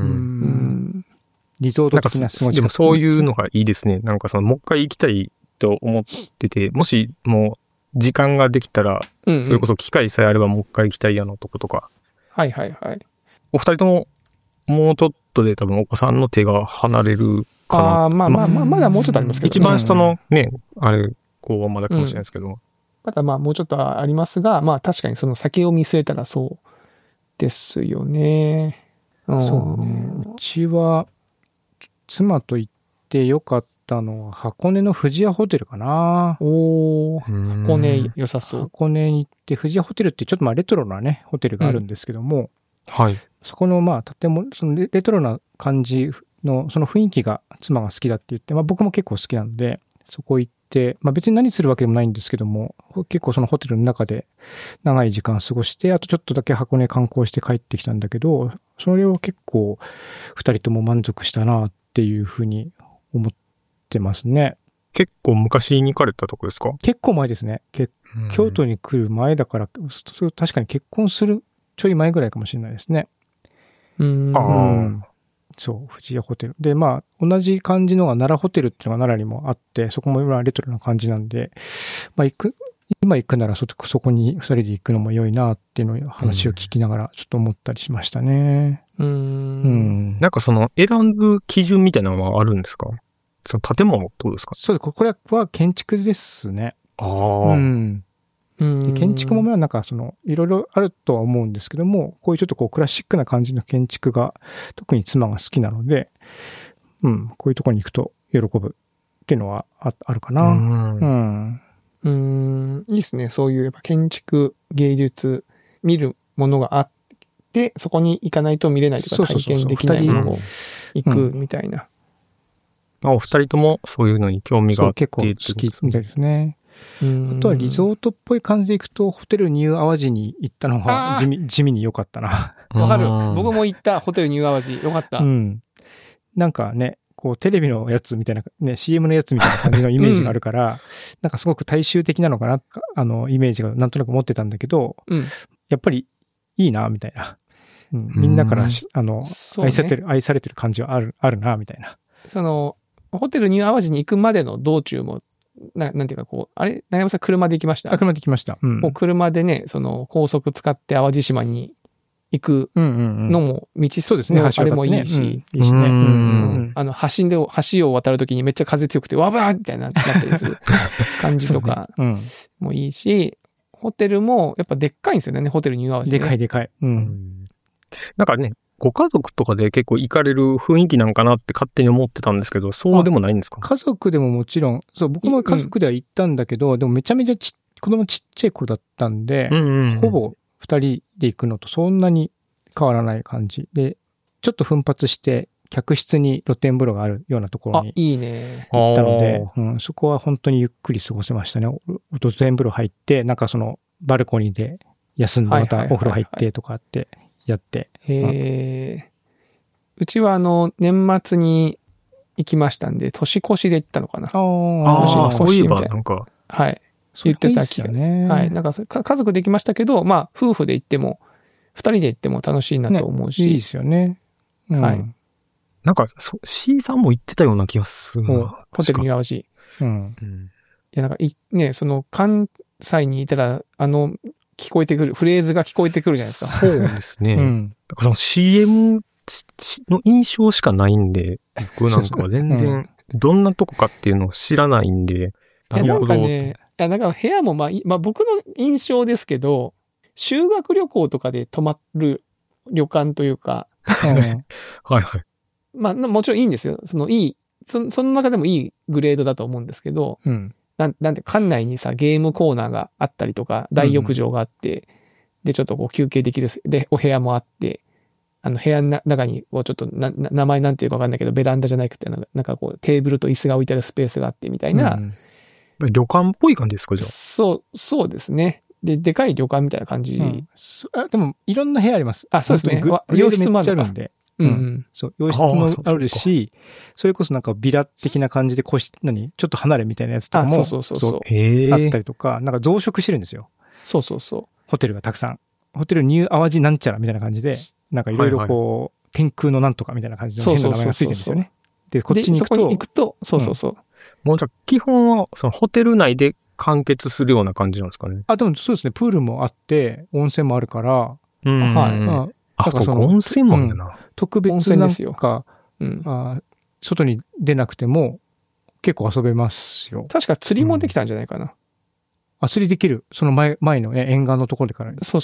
リゾート的な過ごし方。 でもそういうのがいいですね。なんかもう一回行きたいと思ってて、もしもう時間ができたら、それこそ機会さえあればもう一回行きたいとことか。お二人とももうちょっとで多分お子さんの手が離れるかな。 まだもうちょっとありますけど、 一番下のね、子はまだかもしれないですけど。 まだもうちょっとありますが、確かにその先を見据えたらそうですよね。 そうね。うちは、妻と行ってよかったのは、箱根の富士屋ホテルかな。 箱根良さそう。 箱根に行って、富士屋ホテルってちょっとレトロなね、ホテルがあるんですけども、 はい。 そこの建物、そのレトロな感じのその雰囲気が妻が好きだって言って、まあ僕も結構好きなので、そこ行って、まあ別に何するわけでもないんですけども、結構そのホテルの中で長い時間過ごして、あとちょっとだけ箱根観光して帰ってきたんだけど、それを結構二人とも満足したなっていうふうに思ってますね。 結構昔に行かれたとこですか？ 結構前ですね。京都に来る前だから、確かに結婚するちょい前ぐらいかもしれないですね。そう、富士屋ホテル。で、まあ、同じ感じのが奈良ホテルっていうのが奈良にもあって、そこも今レトロな感じなんで、まあ今行くならそこに二人で行くのも良いなっていうのを話を聞きながらちょっと思ったりしましたね。 なんかその選ぶ基準みたいなのはあるんですか？その建物どうですか？ そうです。これは建築ですね。で建築もまあなんかいろいろあるとは思うんですけども、こういうちょっとこうクラシックな感じの建築が特に妻が好きなので、こういうところに行くと喜ぶっていうのはあるかな。 いいですね。そういうやっぱ建築、芸術、見るものがあって、そこに行かないと見れないとか体験できないものを行くみたいな。 お二人ともそういうのに興味があって結構好きみたいですね。あとはリゾートっぽい感じで行くと、ホテルニューアワジに行ったのが地味に良かったな。 わかる。僕も行ったホテルニューアワジ。良かった。 なんかね、こうテレビのやつみたいな、ね、CM のやつみたいな感じのイメージがあるから、なんかすごく大衆的なのかな、イメージがなんとなく持ってたんだけど、やっぱりいいな、みたいな。みんなから、愛されてる感じはあるな、みたいな。 ホテルニューアワジに行くまでの道中も、なんていうか長山さん車で行きました？ 車で行きました。 車でね、高速使って淡路島に行くのも、 そうですね、 あれもいいし、 いいしね。 橋を渡るときにめっちゃ風強くて、わばーみたいなったりする感じとかもいいし、ホテルもやっぱでっかいんですよね、ホテルニューアワジ。 でかい。 なんかね、ご家族とかで結構行かれる雰囲気なんかなって勝手に思ってたんですけど、そうでもないんですか？ 家族でももちろん、そう、僕も家族では行ったんだけど、でもめちゃめちゃ子供ちっちゃい頃だったんで、ほぼ二人で行くのとそんなに変わらない感じで、ちょっと奮発して客室に露天風呂があるようなところにいいね。 行ったので、そこは本当にゆっくり過ごせましたね。露天風呂入って、なんかバルコニーで休んでまたお風呂入ってとかってやって。 うちは年末に行きましたんで、年越しで行ったのかな。 そういえばなんか。 はい。言ってた気がね。はい。なんか家族で行きましたけど、まあ夫婦で行っても、二人で行っても楽しいなと思うし。 いいですよね。 はい。 なんか、C さんも行ってたような気がするな。 ホテルニューアワジ。いや、なんかね、関西にいたら、聞こえてくる、フレーズが聞こえてくるじゃないですか。 そうですね。なんかCM の印象しかないんで、僕なんかは全然、どんなとこかっていうのを知らないんで、 なんかね、なんか部屋もまあ僕の印象ですけど、修学旅行とかで泊まる旅館というか、 はいはい。 まあもちろんいいんですよ。その中でもいいグレードだと思うんですけど、なんて館内にさ、ゲームコーナーがあったりとか、大浴場があって、で、ちょっと休憩できる、で、お部屋もあって、部屋の中に、ちょっと名前なんていうかわかんないけど、ベランダじゃなくて、なんかテーブルと椅子が置いてあるスペースがあってみたいな。 旅館っぽい感じですか、じゃあ。 そうですね。でかい旅館みたいな感じ。 でも、いろんな部屋あります。 そうですね。 洋室もあるんで。そう、洋室もあるし、それこそなんかビラ的な感じでちょっと離れみたいなやつとかも、あったりとか、なんか増殖してるんですよ。 そう。 ホテルがたくさん。ホテルニューアワジなんちゃらみたいな感じで、なんかいろいろ天空のなんとかみたいな感じの変な名前がついてるんですよね。で、こっちに行くと。 そこに行くと、そう。 もうじゃあ、基本は、ホテル内で完結するような感じなんですかね。 でもそうですね、プールもあって、温泉もあるから、 はい。 温泉もあるんだな。 特別なんか、外に出なくても結構遊べますよ。 確か釣りもできたんじゃないかな。 釣りできる。その前の沿岸のところから。 そう。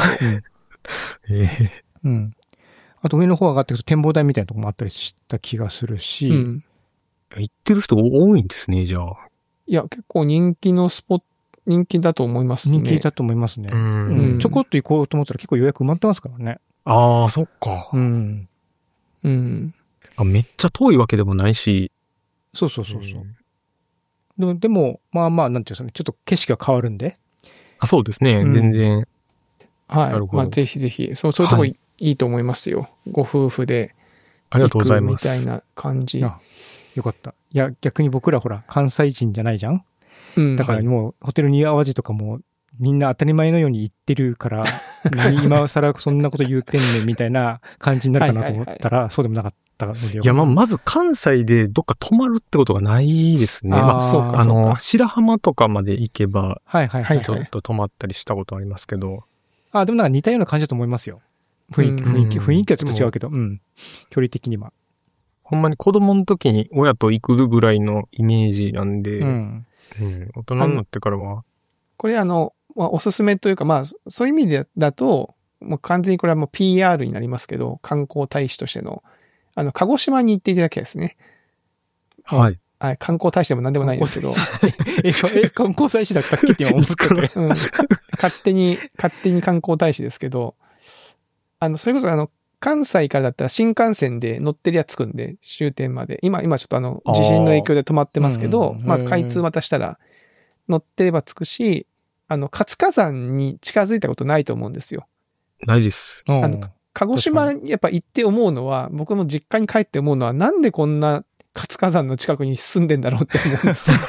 あと上の方上がっていくと展望台みたいなところもあったりした気がするし。 行ってる人多いんですね、じゃあ。 いや、結構人気だと思いますね。 人気だと思いますね。ちょこっと行こうと思ったら結構予約埋まってますからね。 そっか。 めっちゃ遠いわけでもないし。 そう。でも、まあまあ、なんていうんですかね、ちょっと景色が変わるんで。 そうですね、全然。 はい。まあ、ぜひぜひ、そういうとこいいと思いますよ。ご夫婦で。 ありがとうございます。 みたいな感じ。 よかった。いや、逆に僕らほら、関西人じゃないじゃん？だからもう、ホテルニューアワジとかも、みんな当たり前のように言ってるから、今更そんなこと言うてんねんみたいな感じになるかなと思ったら、そうでもなかったので。 いや、まず関西でどっか泊まるってことがないですね。 そうか。 白浜とかまで行けば、 ちょっと泊まったりしたことありますけど。 でもなんか似たような感じだと思いますよ。雰囲気はちょっと違うけど、距離的には。 ほんまに子供の時に親と行くぐらいのイメージなんで、大人になってからは。 これおすすめというか、まあ、そういう意味だと、もう完全にこれはもう PR になりますけど、観光大使としての、鹿児島に行っていただきたいですね。 はい。 観光大使でも何でもないんですけど。 観光大使だったっけって今思ってて。 勝手に観光大使ですけど、それこそ関西からだったら新幹線で乗ってりゃ着くんで、終点まで。今ちょっと地震の影響で止まってますけど、まず開通またしたら乗ってれば着くし、活火山に近づいたことないと思うんですよ。 ないです。 鹿児島やっぱ行って思うのは、僕も実家に帰って思うのは、なんでこんな活火山の近くに住んでんだろうって思うんですよ。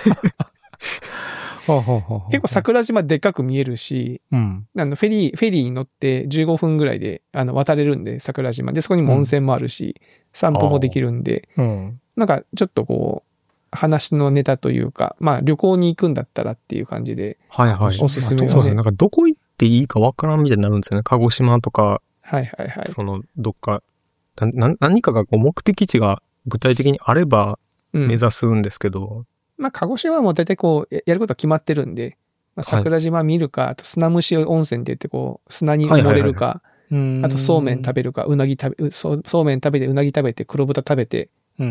結構桜島でっかく見えるし、フェリーに乗って15分ぐらいで渡れるんで、桜島で、そこにも温泉もあるし、散歩もできるんで、なんかちょっとこう、話のネタというか、まあ旅行に行くんだったらっていう感じで、おすすめをね。 そうですね。なんかどこ行っていいかわからんみたいになるんですよね。鹿児島とか、どっか、何かがこう目的地が具体的にあれば目指すんですけど、 まあ、鹿児島はもう大体こう、やることは決まってるんで、まあ、桜島見るか、あと砂蒸し温泉って言ってこう、砂に埋もれるか、あとそうめん食べるか、そうめん食べて、うなぎ食べて、黒豚食べて、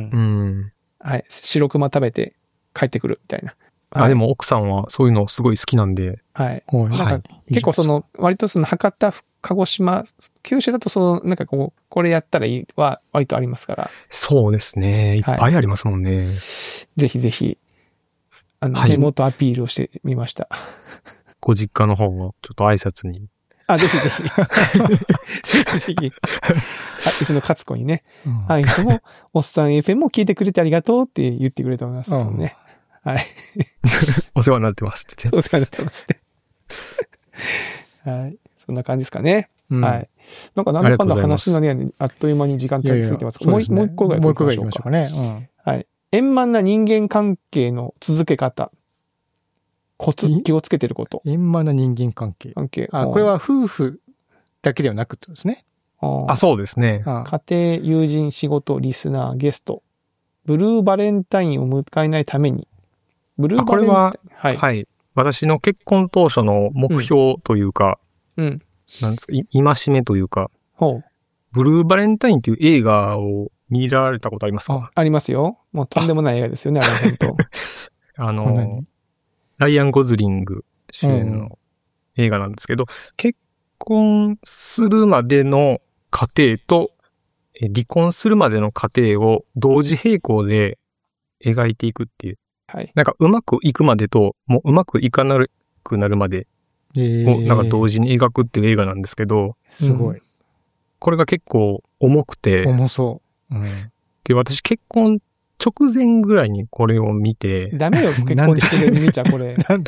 白熊食べて帰ってくるみたいな。 でも奥さんはそういうのすごい好きなんで。 なんか結構割と博多、鹿児島、九州だとなんかこれやったらいいは割とありますから。 そうですね。いっぱいありますもんね。 ぜひぜひ。地元アピールをしてみました。 ご実家の方もちょっと挨拶に。 ぜひぜひ。ぜひ。うちの勝子にね。いつも、おっさん FM も聞いてくれてありがとうって言ってくれたと思いますね。 お世話になってますって。 お世話になってますね。そんな感じですかね。なんかなんだかんだ話がね、あっという間に時間経ちすぎてます。もう一個ぐらい行きましょうかね。円満な人間関係の続け方。コツ、気をつけてること。 円満な人間関係。これは夫婦だけではなくてですね。 そうですね。 家庭、友人、仕事、リスナー、ゲスト。ブルーバレンタインを迎えないために。ブルーバレンタイン。 はい。私の結婚当初の目標というか、なんですか、戒めというか、ブルーバレンタインっていう映画を見られたことありますか？ ありますよ。もうとんでもない映画ですよね、あれ本当。 ライアン・ゴズリング主演の映画なんですけど、結婚するまでの過程と、離婚するまでの過程を同時並行で描いていくっていう。なんかうまくいくまでと、もううまくいかなくなるまでをなんか同時に描くっていう映画なんですけど、 すごい。 これが結構重くて、 重そう。 で、私結婚直前ぐらいにこれを見て。 ダメよ、結婚直前に見ちゃこれ。 なんで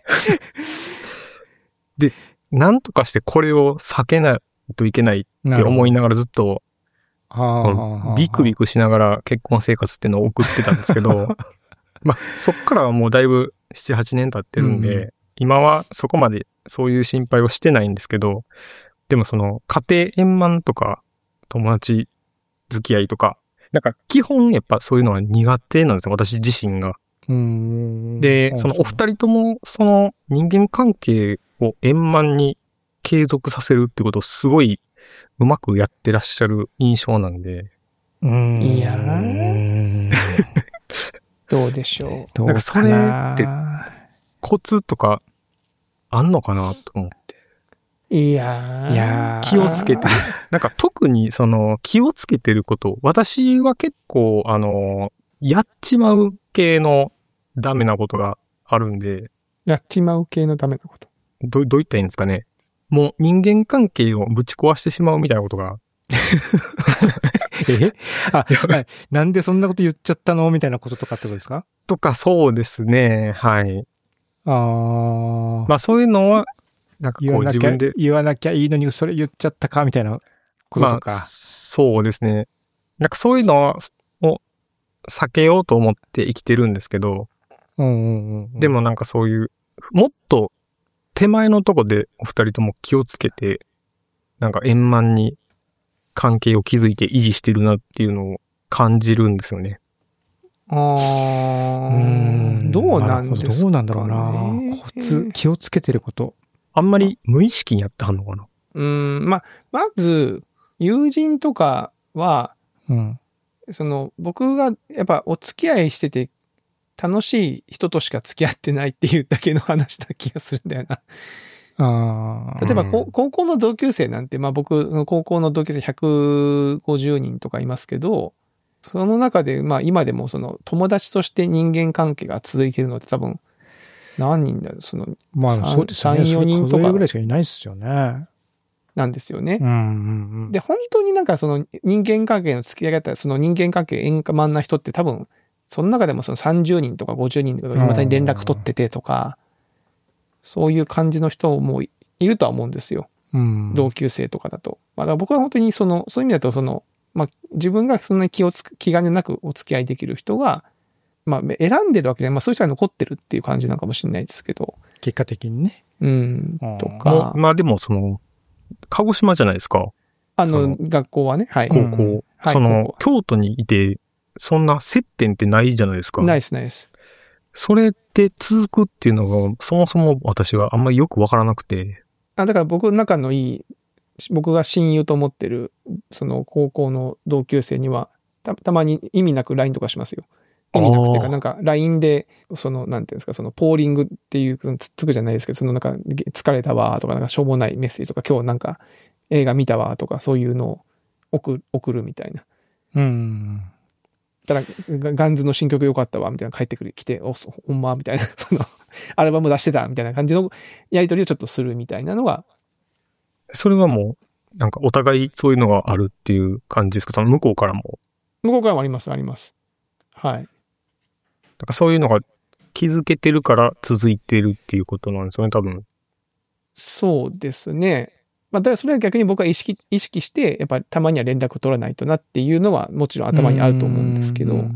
で、なんとかしてこれを避けないといけないって思いながらずっと、ビクビクしながら結婚生活っていうのを送ってたんですけど、まあ、そっからはもうだいぶ7、8年経ってるんで、今はそこまでそういう心配をしてないんですけど、でもその家庭円満とか友達付き合いとか、なんか基本やっぱそういうのは苦手なんですよ、私自身が。で、そのお二人ともその人間関係を円満に継続させるってことをすごいうまくやってらっしゃる印象なんで。 いやー。どうでしょう。 なんかそれってコツとかあんのかなと思って。 いや気をつけてる。なんか特にその気をつけてること、私は結構やっちまう系のダメなことがあるんで。 やっちまう系のダメなこと。 どう言ったらいいんですかね。もう人間関係をぶち壊してしまうみたいなことが。 はい。なんでそんなこと言っちゃったのみたいなこととかってことですか？ とかそうですね。はい。まあそういうのは、なんかこう自分で。 言わなきゃいいのにそれ言っちゃったかみたいなこととか。まあ、 そうですね。なんかそういうのを避けようと思って生きてるんですけど。でもなんかそういう、もっと手前のとこでお二人とも気をつけて、なんか円満に関係を築いて維持してるなっていうのを感じるんですよね。 どうなんですかね。 どうなんだろうな。コツ、気をつけてること。 あんまり無意識にやってはんのかな。 まず、友人とかは、僕がやっぱお付き合いしてて楽しい人としか付き合ってないっていうだけの話な気がするんだよな。例えば、高校の同級生なんて、僕、高校の同級生150人とかいますけど、その中で、今でもその友達として人間関係が続いているのって多分、何人だろう、そうですね。3、4人とか。 ぐらいしかいないですよね。 なんですよね。で、本当になんかその人間関係の付き合い方、その人間関係円満な人って多分、その中でもその30人とか50人とか、またに連絡取っててとか、そういう感じの人もいるとは思うんですよ。同級生とかだと。だから僕は本当にそういう意味だと自分がそんなに気兼ねなくお付き合いできる人が、選んでるわけで、そういう人が残ってるっていう感じなのかもしれないですけど。 結果的にね。 とか。 でも鹿児島じゃないですか。 学校はね。はい。 高校。京都にいて、そんな接点ってないじゃないですか。 ないです。 それって続くっていうのが、そもそも私はあんまりよくわからなくて。 だから僕仲のいい、僕が親友と思ってる、その高校の同級生には、たまに意味なく LINE とかしますよ。意味なくっていうか、なんか LINE で、なんていうんですか、ポーリングっていう、つっつくじゃないですけど、なんか疲れたわとか、なんかしょうもないメッセージとか、今日なんか映画見たわとか、そういうのを送るみたいな。ただ、ガンズの新曲良かったわ、みたいな帰ってきて、ほんまみたいな、アルバム出してた、みたいな感じのやりとりをちょっとするみたいなのが。 それはもう、なんかお互いそういうのがあるっていう感じですか？向こうからも。 向こうからもあります。はい。 なんかそういうのが気づけてるから続いてるっていうことなんですよね、多分。 そうですね。だからそれは逆に僕は意識して、やっぱりたまには連絡を取らないとなっていうのはもちろん頭にあると思うんですけど。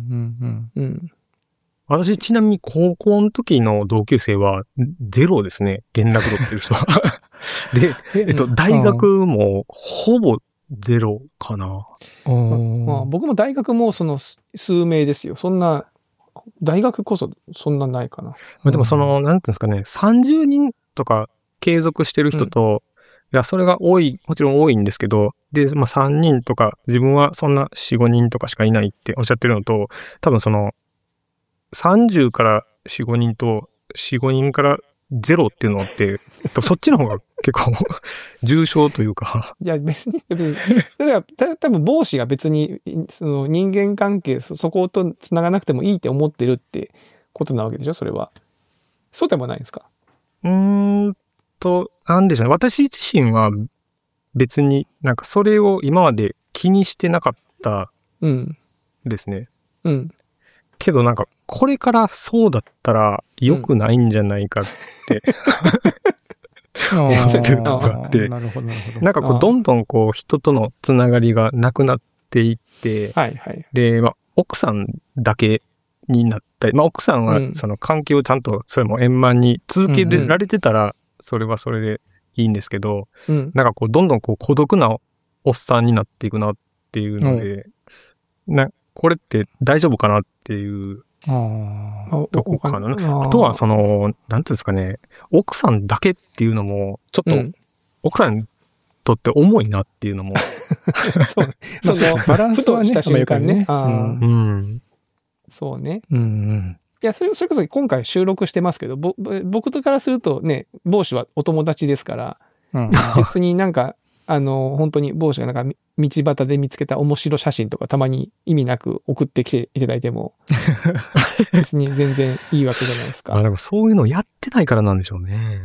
私ちなみに高校の時の同級生はゼロですね。連絡取ってる人は。で、大学もほぼゼロかな。 僕も大学も数名ですよ。そんな、大学こそそんなないかな。 でもなんていうんですかね、30人とか継続してる人と、いや、それがもちろん多いんですけど、で、3人とか、自分はそんな4、5人とかしかいないっておっしゃってるのと、多分30から4、5人と、4、5人から0っていうのって、そっちの方が結構重症というか。 いや、別に、それは多分帽子が別に、人間関係、そこと繋がなくてもいいって思ってるってことなわけでしょ、それは。そうでもないですか？ なんでしょうね。私自身は別になんかそれを今まで気にしてなかったですね。けどなんかこれからそうだったら良くないんじゃないかって思わせてるとこがあって。なんかどんどん人とのつながりがなくなっていって、で、奥さんだけになったり、奥さんはその関係をちゃんとそれも円満に続けられてたら、それはそれでいいんですけど、なんかどんどん孤独なおっさんになっていくなっていうので、これって大丈夫かなっていうとこかな。あとはなんていうんですかね、奥さんだけっていうのも、ちょっと、奥さんにとって重いなっていうのも。 バランスはした瞬間ね。そうね。いや、それこそ今回収録してますけど、僕からするとね、帽子はお友達ですから、 別になんか、本当に某社がなんか道端で見つけた面白写真とかたまに意味なく送ってきていただいても、別に全然いいわけじゃないですか。 でもそういうのやってないからなんでしょうね。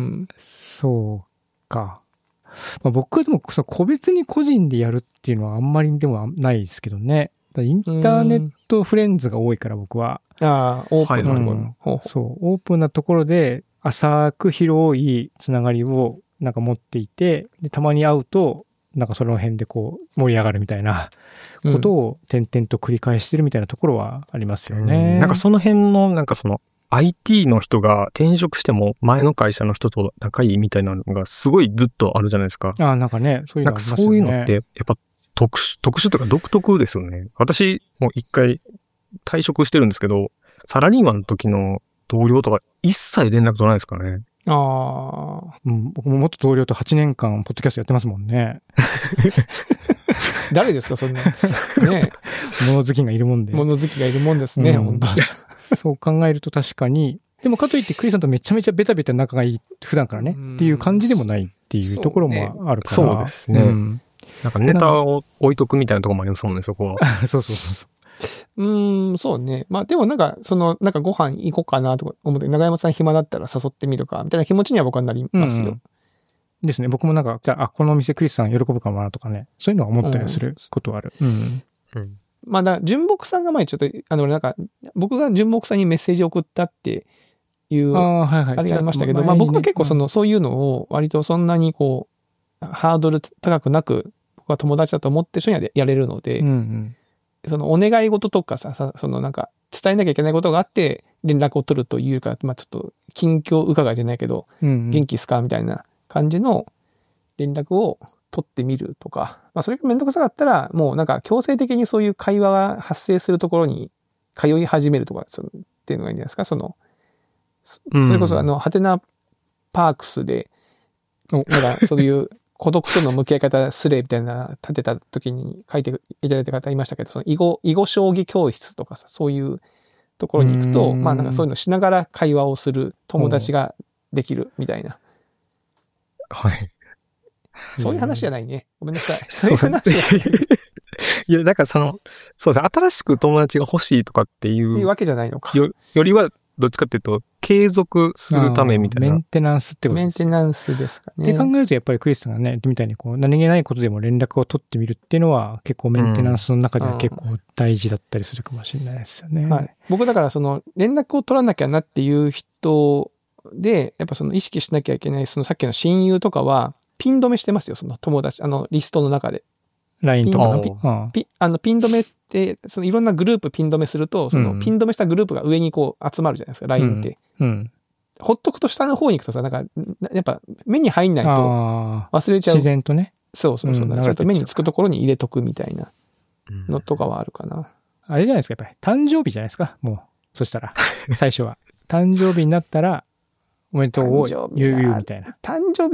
そうか。僕はでも個別に個人でやるっていうのはあんまりでもないですけどね。インターネットフレンズが多いから僕は。 オープンなところ。 そう、オープンなところで浅く広いつながりをなんか持っていて、でたまに会うと、なんかその辺でこう盛り上がるみたいなことを点々と繰り返してるみたいなところはありますよね。 なんかその辺の、なんかその IT の人が転職しても前の会社の人と仲いいみたいなのがすごいずっとあるじゃないですか。 なんかね、そういうのありますよね。なんかそういうのってやっぱ特殊とか独特ですよね。私も一回退職してるんですけど、サラリーマンの時の同僚とか一切連絡取らないですかね。 僕も元同僚と8年間ポッドキャストやってますもんね。 誰ですか、そんな。ね物好きがいるもんで。 物好きがいるもんですね、本当そう考えると確かに。でもかといってクリさんとめちゃめちゃベタベタ仲がいい、普段からね、っていう感じでもないっていうところもあるから。 そうですね。なんかネタを置いとくみたいなところもありますもんね、そこは。 そう。 そうね。まあでもなんか、なんかご飯行こうかなとか思って、長山さん暇だったら誘ってみるか、みたいな気持ちには僕はなりますよ。 ですね。僕もなんか、じゃあ、このお店クリスさん喜ぶかもなとかね、そういうのは思ったりすることはある。 まあ純木さんが前ちょっと、なんか、僕が純木さんにメッセージを送ったっていう、あれがありましたけど、まあ僕は結構そういうのを割とそんなにこう、ハードル高くなく、僕は友達だと思ってる人にはやれるので、そのお願い事とかなんか伝えなきゃいけないことがあって連絡を取るというか、まあちょっと近況伺いじゃないけど、元気っすかみたいな感じの連絡を取ってみるとか、まあそれがめんどくさかったら、もうなんか強制的にそういう会話が発生するところに通い始めるとか、っていうのがいいんじゃないですか。それこそハテナパークスで、なんかそういう孤独との向き合い方スレみたいな立てた時に書いていただいた方いましたけど、その囲碁将棋教室とかさ、そういうところに行くと、まあなんかそういうのしながら会話をする友達ができるみたいな。 はい。 そういう話じゃないね。ごめんなさい。そういう話じゃない。 いや、だからそうですね。新しく友達が欲しいとかっていうわけじゃないのか。 よりは、どっちかっていうと、継続するためみたいな。 メンテナンスってことですメンテナンスですかね。 って考えると、やっぱりクリスさんがね、みたいにこう、何気ないことでも連絡を取ってみるっていうのは、結構メンテナンスの中では結構大事だったりするかもしれないですよね。 はい。僕だから連絡を取らなきゃなっていう人で、やっぱ意識しなきゃいけない、さっきの親友とかは、ピン止めしてますよ、友達、リストの中で。 LINE とかピン止めって、いろんなグループピン止めすると、ピン止めしたグループが上にこう集まるじゃないですか、LINE って。ほっとくと下の方に行くとさ、なんか、やっぱ目に入んないと忘れちゃう。 自然とね。 そう。ちゃんと目につくところに入れとくみたいなのとかはあるかな。 あれじゃないですか、やっぱり。誕生日じゃないですか、もう。そしたら、最初は。誕生日になったら、おめでとうを言うみたいな。 誕生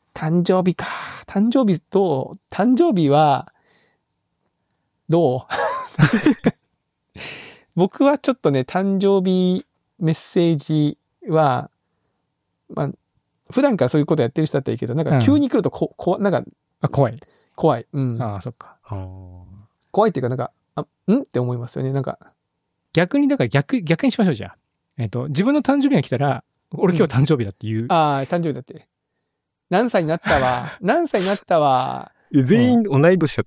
日は、どう僕はちょっとね、誕生日メッセージは、まあ、普段からそういうことやってる人だったらいいけど、なんか急に来るとなんか、怖い。 そっか。 怖いっていうか、なんか、って思いますよね、なんか。 逆にしましょう、じゃあ。自分の誕生日が来たら、俺今日誕生日だっていう。 誕生日だって。何歳になったわ。 全員同い年だった。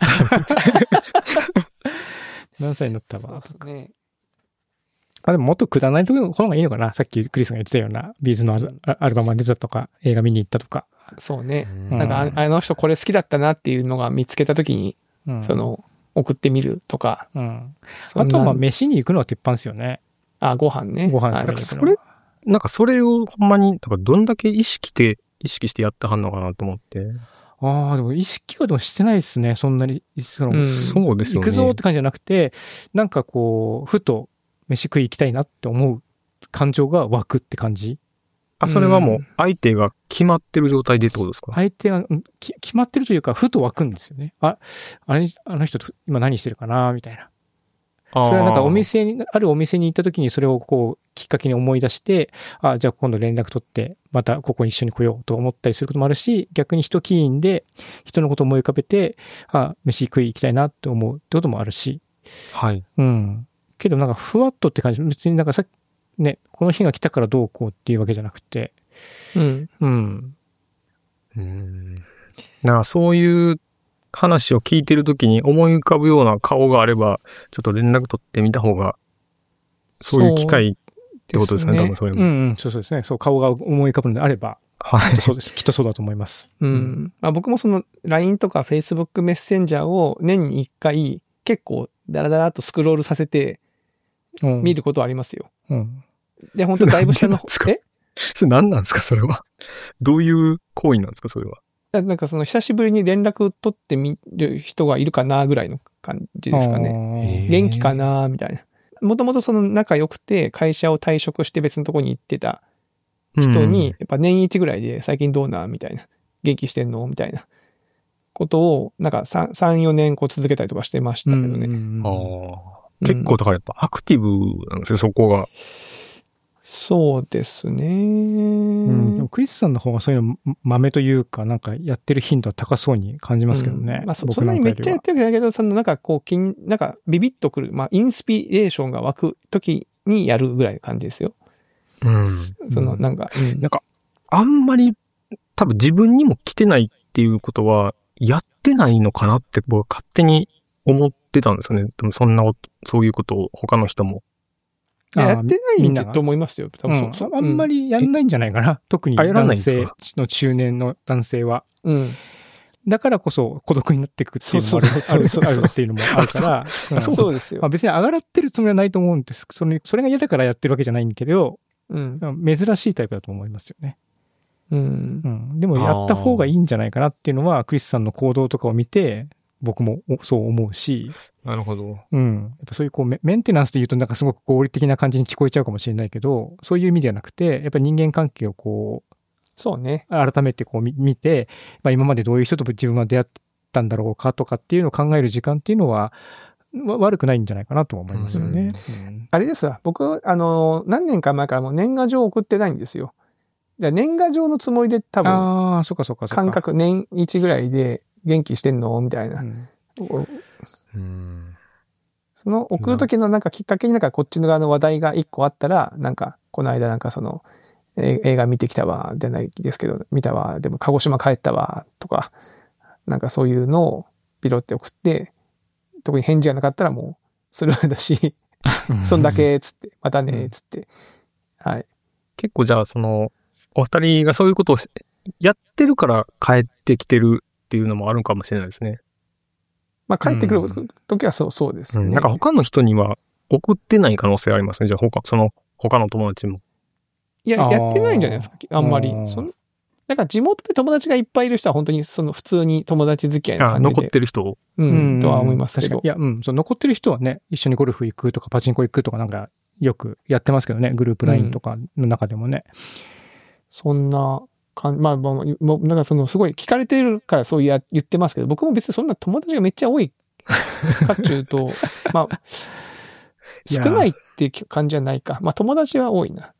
何歳になったわ。 そうですね。 でももっとくだらないところの方がいいのかな。さっきクリスが言ってたような、ビーズのアルバムが出たとか、映画見に行ったとか。 そうね。なんかあの人これ好きだったなっていうのが見つけたときに、送ってみるとか。 あとは飯に行くのは鉄板ですよね。 ご飯ね。 ご飯なんかそれをほんまに、どんだけ意識してやってはんのかなと思って。 でも意識はでもしてないですね。そんなに、 そうですよね。 行くぞって感じじゃなくて、なんかこう、ふと飯食い行きたいなって思う感情が湧くって感じ。 それはもう相手が決まってる状態でってことですか？ 相手が決まってるというか、ふと湧くんですよね。あの人と今何してるかなみたいな。 それはなんかあるお店に行った時にそれをこうきっかけに思い出して、じゃあ今度連絡取ってまたここに一緒に来ようと思ったりすることもあるし、逆に人起因で人のことを思い浮かべて、飯食い行きたいなって思うってこともあるし。 はい。 うん。けどなんかふわっとって感じ、別になんかさっきね、この日が来たからどうこうっていうわけじゃなくて。 うん。 うん。 なんかそういう話を聞いてるときに思い浮かぶような顔があれば、ちょっと連絡取ってみた方が、そういう機会ってことですね、多分それも。 そうですね。そう、顔が思い浮かぶのであれば、 はい。 そうです。きっとそうだと思います。 僕もその LINE とか Facebook メッセンジャーを年に1回結構ダラダラとスクロールさせて見ることはありますよ。で、本当だいぶ下の、 それ何なんですか、それは。どういう行為なんですか、それは。 なんかその久しぶりに連絡取ってみる人がいるかなぐらいの感じですかね。元気かなみたいな。もともとその仲良くて会社を退職して別のとこに行ってた人に、やっぱ年一ぐらいで最近どうなみたいな。元気してんのみたいなことを、なんか3、4年こう続けたりとかしてましたけどね。 結構だからやっぱアクティブなんですね、そこが。 そうですね。 でもクリスさんの方がそういうの豆というか、なんかやってる頻度は高そうに感じますけどね。 そんなにめっちゃやってるわけだけど、そのなんかこう、なんかビビッとくる、インスピレーションが湧く時にやるぐらいの感じですよ。そのなんか、 なんか、あんまり多分自分にも来てないっていうことは、やってないのかなって僕は勝手に思ってたんですよね。でもそういうことを他の人も。 やってないんだと思いますよ。多分そう。あんまりやんないんじゃないかな。特に男性の中年の男性は。だからこそ孤独になっていくっていうのもあるっていうのもあるから。 そうですよ。 別に上がってるつもりはないと思うんです。それが嫌だからやってるわけじゃないんだけど、珍しいタイプだと思いますよね。でもやった方がいいんじゃないかなっていうのは、クリスさんの行動とかを見て、僕もそう思うし。 なるほど。 やっぱそういうこうメンテナンスで言うとなんかすごく合理的な感じに聞こえちゃうかもしれないけど、そういう意味ではなくて、やっぱり人間関係をこう、 そうね。 改めてこう見て、今までどういう人と自分は出会ったんだろうかとかっていうのを考える時間っていうのは、悪くないんじゃないかなと思いますよね。 あれですわ。僕、何年か前からもう年賀状を送ってないんですよ。年賀状のつもりで多分、感覚年1ぐらいで元気してんのみたいな。その送る時のなんかきっかけになんかこっちの側の話題が1個あったら、なんかこの間なんかその映画見てきたわじゃないですけど、見たわ、でも鹿児島帰ったわとか、なんかそういうのをピロって送って、特に返事がなかったらもうスルーだし、そんだけつって、またねつって。はい。 結構じゃあお二人がそういうことをやってるから帰ってきてるっていうのもあるかもしれないですね。 帰ってくるときはそうですね。 なんか他の人には送ってない可能性ありますね。じゃあ他の友達も。 いや、やってないんじゃないですか。あんまり。なんか地元で友達がいっぱいいる人は本当に普通に友達付き合いの感じで。 残ってる人とは思いますけど。 いや、残ってる人はね、一緒にゴルフ行くとかパチンコ行くとかなんかよくやってますけどね。グループ LINE とかの中でもね。 そんななんかすごい聞かれてるからそう言ってますけど、僕も別にそんな友達がめっちゃ多いかっちゅうと、少ないっていう感じじゃないか。友達は多いな。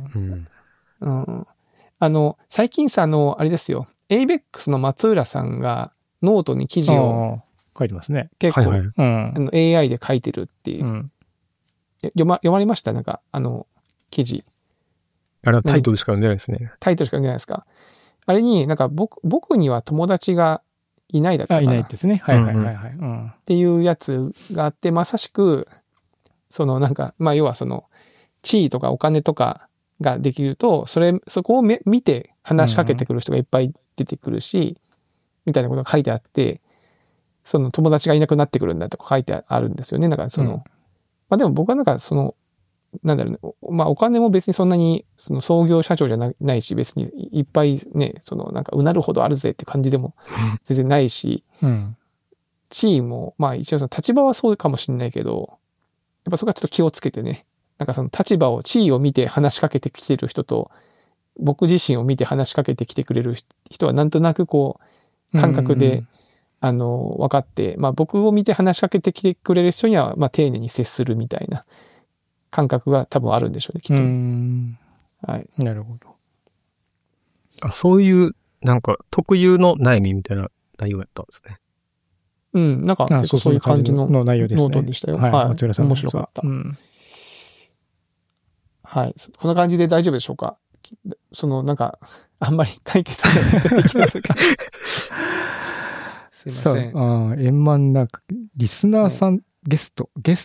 最近さ、あれですよ。ABEX の松浦さんがノートに記事を書いてますね。 結構、AI で書いてるっていう。読まれました？なんか、記事。 あれはタイトルしか読んでないですね。 タイトルしか読んでないですか。あれになんか僕には友達がいないだったかな。 いないですね。はいはいはいはい。 っていうやつがあって、まさしく、なんか、要は地位とかお金とかができると、そこを見て話しかけてくる人がいっぱい出てくるし、みたいなことが書いてあって、友達がいなくなってくるんだとか書いてあるんですよね。だからでも僕はなんかなんだろうね。お金も別にそんなに、創業社長じゃないし、別にいっぱいね、なんかうなるほどあるぜって感じでも全然ないし、地位も、一応立場はそうかもしれないけど、やっぱそこはちょっと気をつけてね、なんか立場を、地位を見て話しかけてきてる人と、僕自身を見て話しかけてきてくれる人はなんとなくこう、感覚で分かって、まあ僕を見て話しかけてきてくれる人には、まあ丁寧に接するみたいな感覚が多分あるんでしょうね、きっと。はい。 なるほど。そういう、なんか特有の悩みみたいな内容やったんですね。 うん、なんか結構そういう感じの内容ですね。 ノートでしたよ。 はい。松浦さん面白かった。はい。こんな感じで大丈夫でしょうか？なんか、あんまり解決ができない気がするけど。すいません。 円満な、リスナーさん、ゲスト。い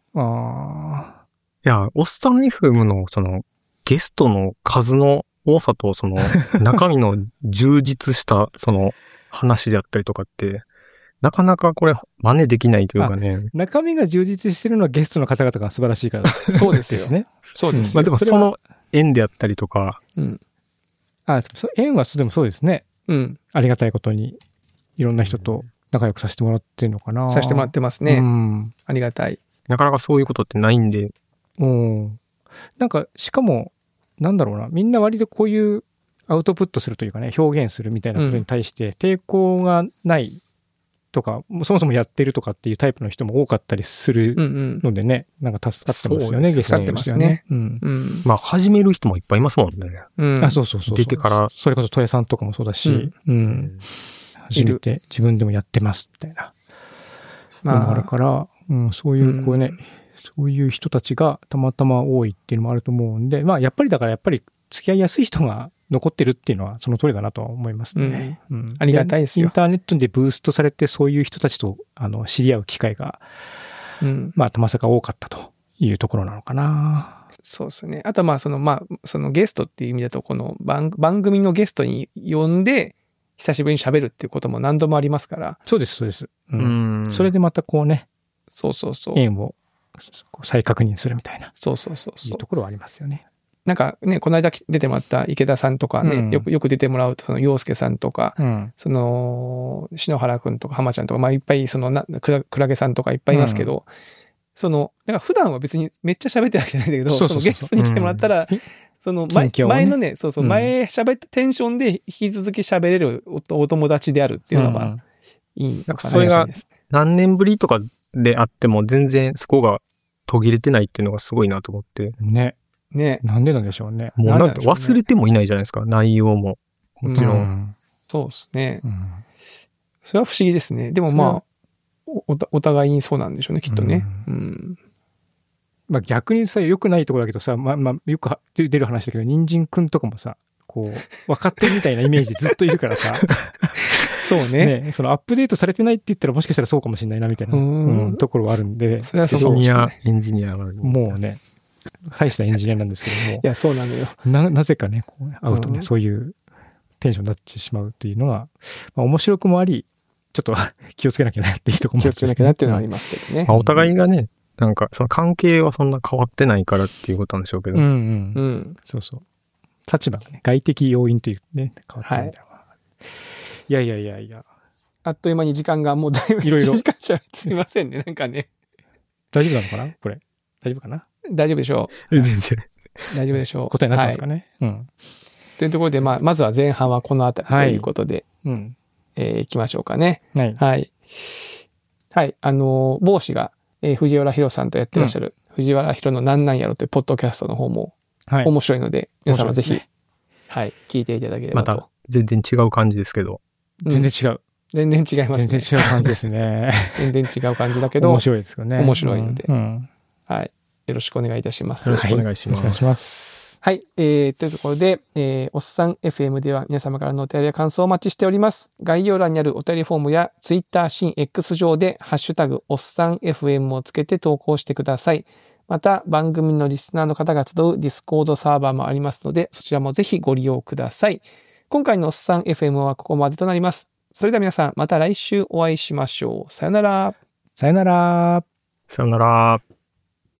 や、おっさん FM のゲストの数の多さと、中身の充実した、話であったりとかって、なかなかこれ、真似できないというかね。 中身が充実してるのはゲストの方々が素晴らしいから。 そうですよね。そうですよ。 まあでもその縁であったりとか。 うん。縁はでもそうですね。 うん。 ありがたいことに、いろんな人と仲良くさせてもらってるのかな。 させてもらってますね。うん。ありがたい。 なかなかそういうことってないんで。 なんか、しかも、なんだろうな。みんな割とこういうアウトプットするというかね、表現するみたいなことに対して抵抗がないとか、そもそもやってるとかっていうタイプの人も多かったりするのでね、なんか助かってますよね、 助かってますね。 まあ、始める人もいっぱいいますもんね。 そう。 出てから。 それこそ戸谷さんとかもそうだし、始めて自分でもやってますみたいなのもあるから、そういうこうね、そういう人たちがたまたま多いっていうのもあると思うんで、まあやっぱり付き合いやすい人が残ってるっていうのはその通りだなとは思いますね。 ありがたいですよ。 インターネットでブーストされてそういう人たちと知り合う機会が、まあたまさか多かったというところなのかな。 そうですね。あとはそのゲストっていう意味だと、この番組のゲストに呼んで久しぶりに喋るっていうことも何度もありますから。 そうです。それでまたこうね、縁を再確認するみたいな。いうところはありますよね。 なんかね、この間出てもらった池田さんとかね、よく出てもらうと、陽介さんとか、篠原くんとか浜ちゃんとか、まあいっぱい、クラゲさんとかいっぱいいますけど、なんか普段は別にめっちゃ喋ってるわけじゃないんだけど、そのゲストに来てもらったら、前のね、前喋ったテンションで引き続き喋れるお友達であるっていうのは、いいのかな。 それが何年ぶりとかであっても全然そこが途切れてないっていうのがすごいなと思って。 ね。 なんでなんでしょうね。 もうなんて忘れてもいないじゃないですか、内容も。もちろん。 そうですね。それは不思議ですね。でもまあ、お互いにそうなんでしょうね、きっとね。 まあ逆にさ、良くないところだけどさ、まあよく出る話だけど、人参くんとかもさ、こう、分かってるみたいなイメージでずっといるからさ。 そうね。 アップデートされてないって言ったらもしかしたらそうかもしれないなみたいなところはあるんで。 それはそうですね。 エンジニアがもうね。大したエンジニアなんですけども。 いや、そうなのよ。 なぜかね、こう会うとね、そういうテンションになってしまうっていうのが、まあ、面白くもあり、ちょっと気をつけなきゃなっていうところも気をつけなきゃなっていうのはありますけどね。 まあ、お互いがね、なんか、その関係はそんな変わってないからっていうことなんでしょうけど。 そう。立場がね、外的要因というね、変わってるんだよ。いや。 あっという間に時間がもうだいぶ1時間しゃべってすみませんね、なんかね。 大丈夫なのかなこれ。大丈夫かな大丈夫でしょう。 全然。 大丈夫でしょう。 答えになってますかね。 というところで、まずは前半はこのあたりということで、いきましょうかね。はい。帽子が、藤原弘さんとやってらっしゃる、藤原弘のなんなんやろというポッドキャストの方も面白いので、皆様ぜひ、聞いていただければと。 また全然違う感じですけど。 全然違う。 全然違いますね。 全然違う感じですね。 全然違う感じだけど。 面白いですよね。 面白いので。はい。よろしくお願いいたします。 よろしくお願いします。 お願いします。 はい。というところで、おっさん FM では皆様からのお便りや感想をお待ちしております。概要欄にあるお便りフォームや Twitter 新 X 上でハッシュタグおっさん FM をつけて投稿してください。また、番組のリスナーの方が集う Discord サーバーもありますので、そちらもぜひご利用ください。今回のおっさん FM はここまでとなります。それでは皆さん、また来週お会いしましょう。さよなら。 さよなら。 さよなら。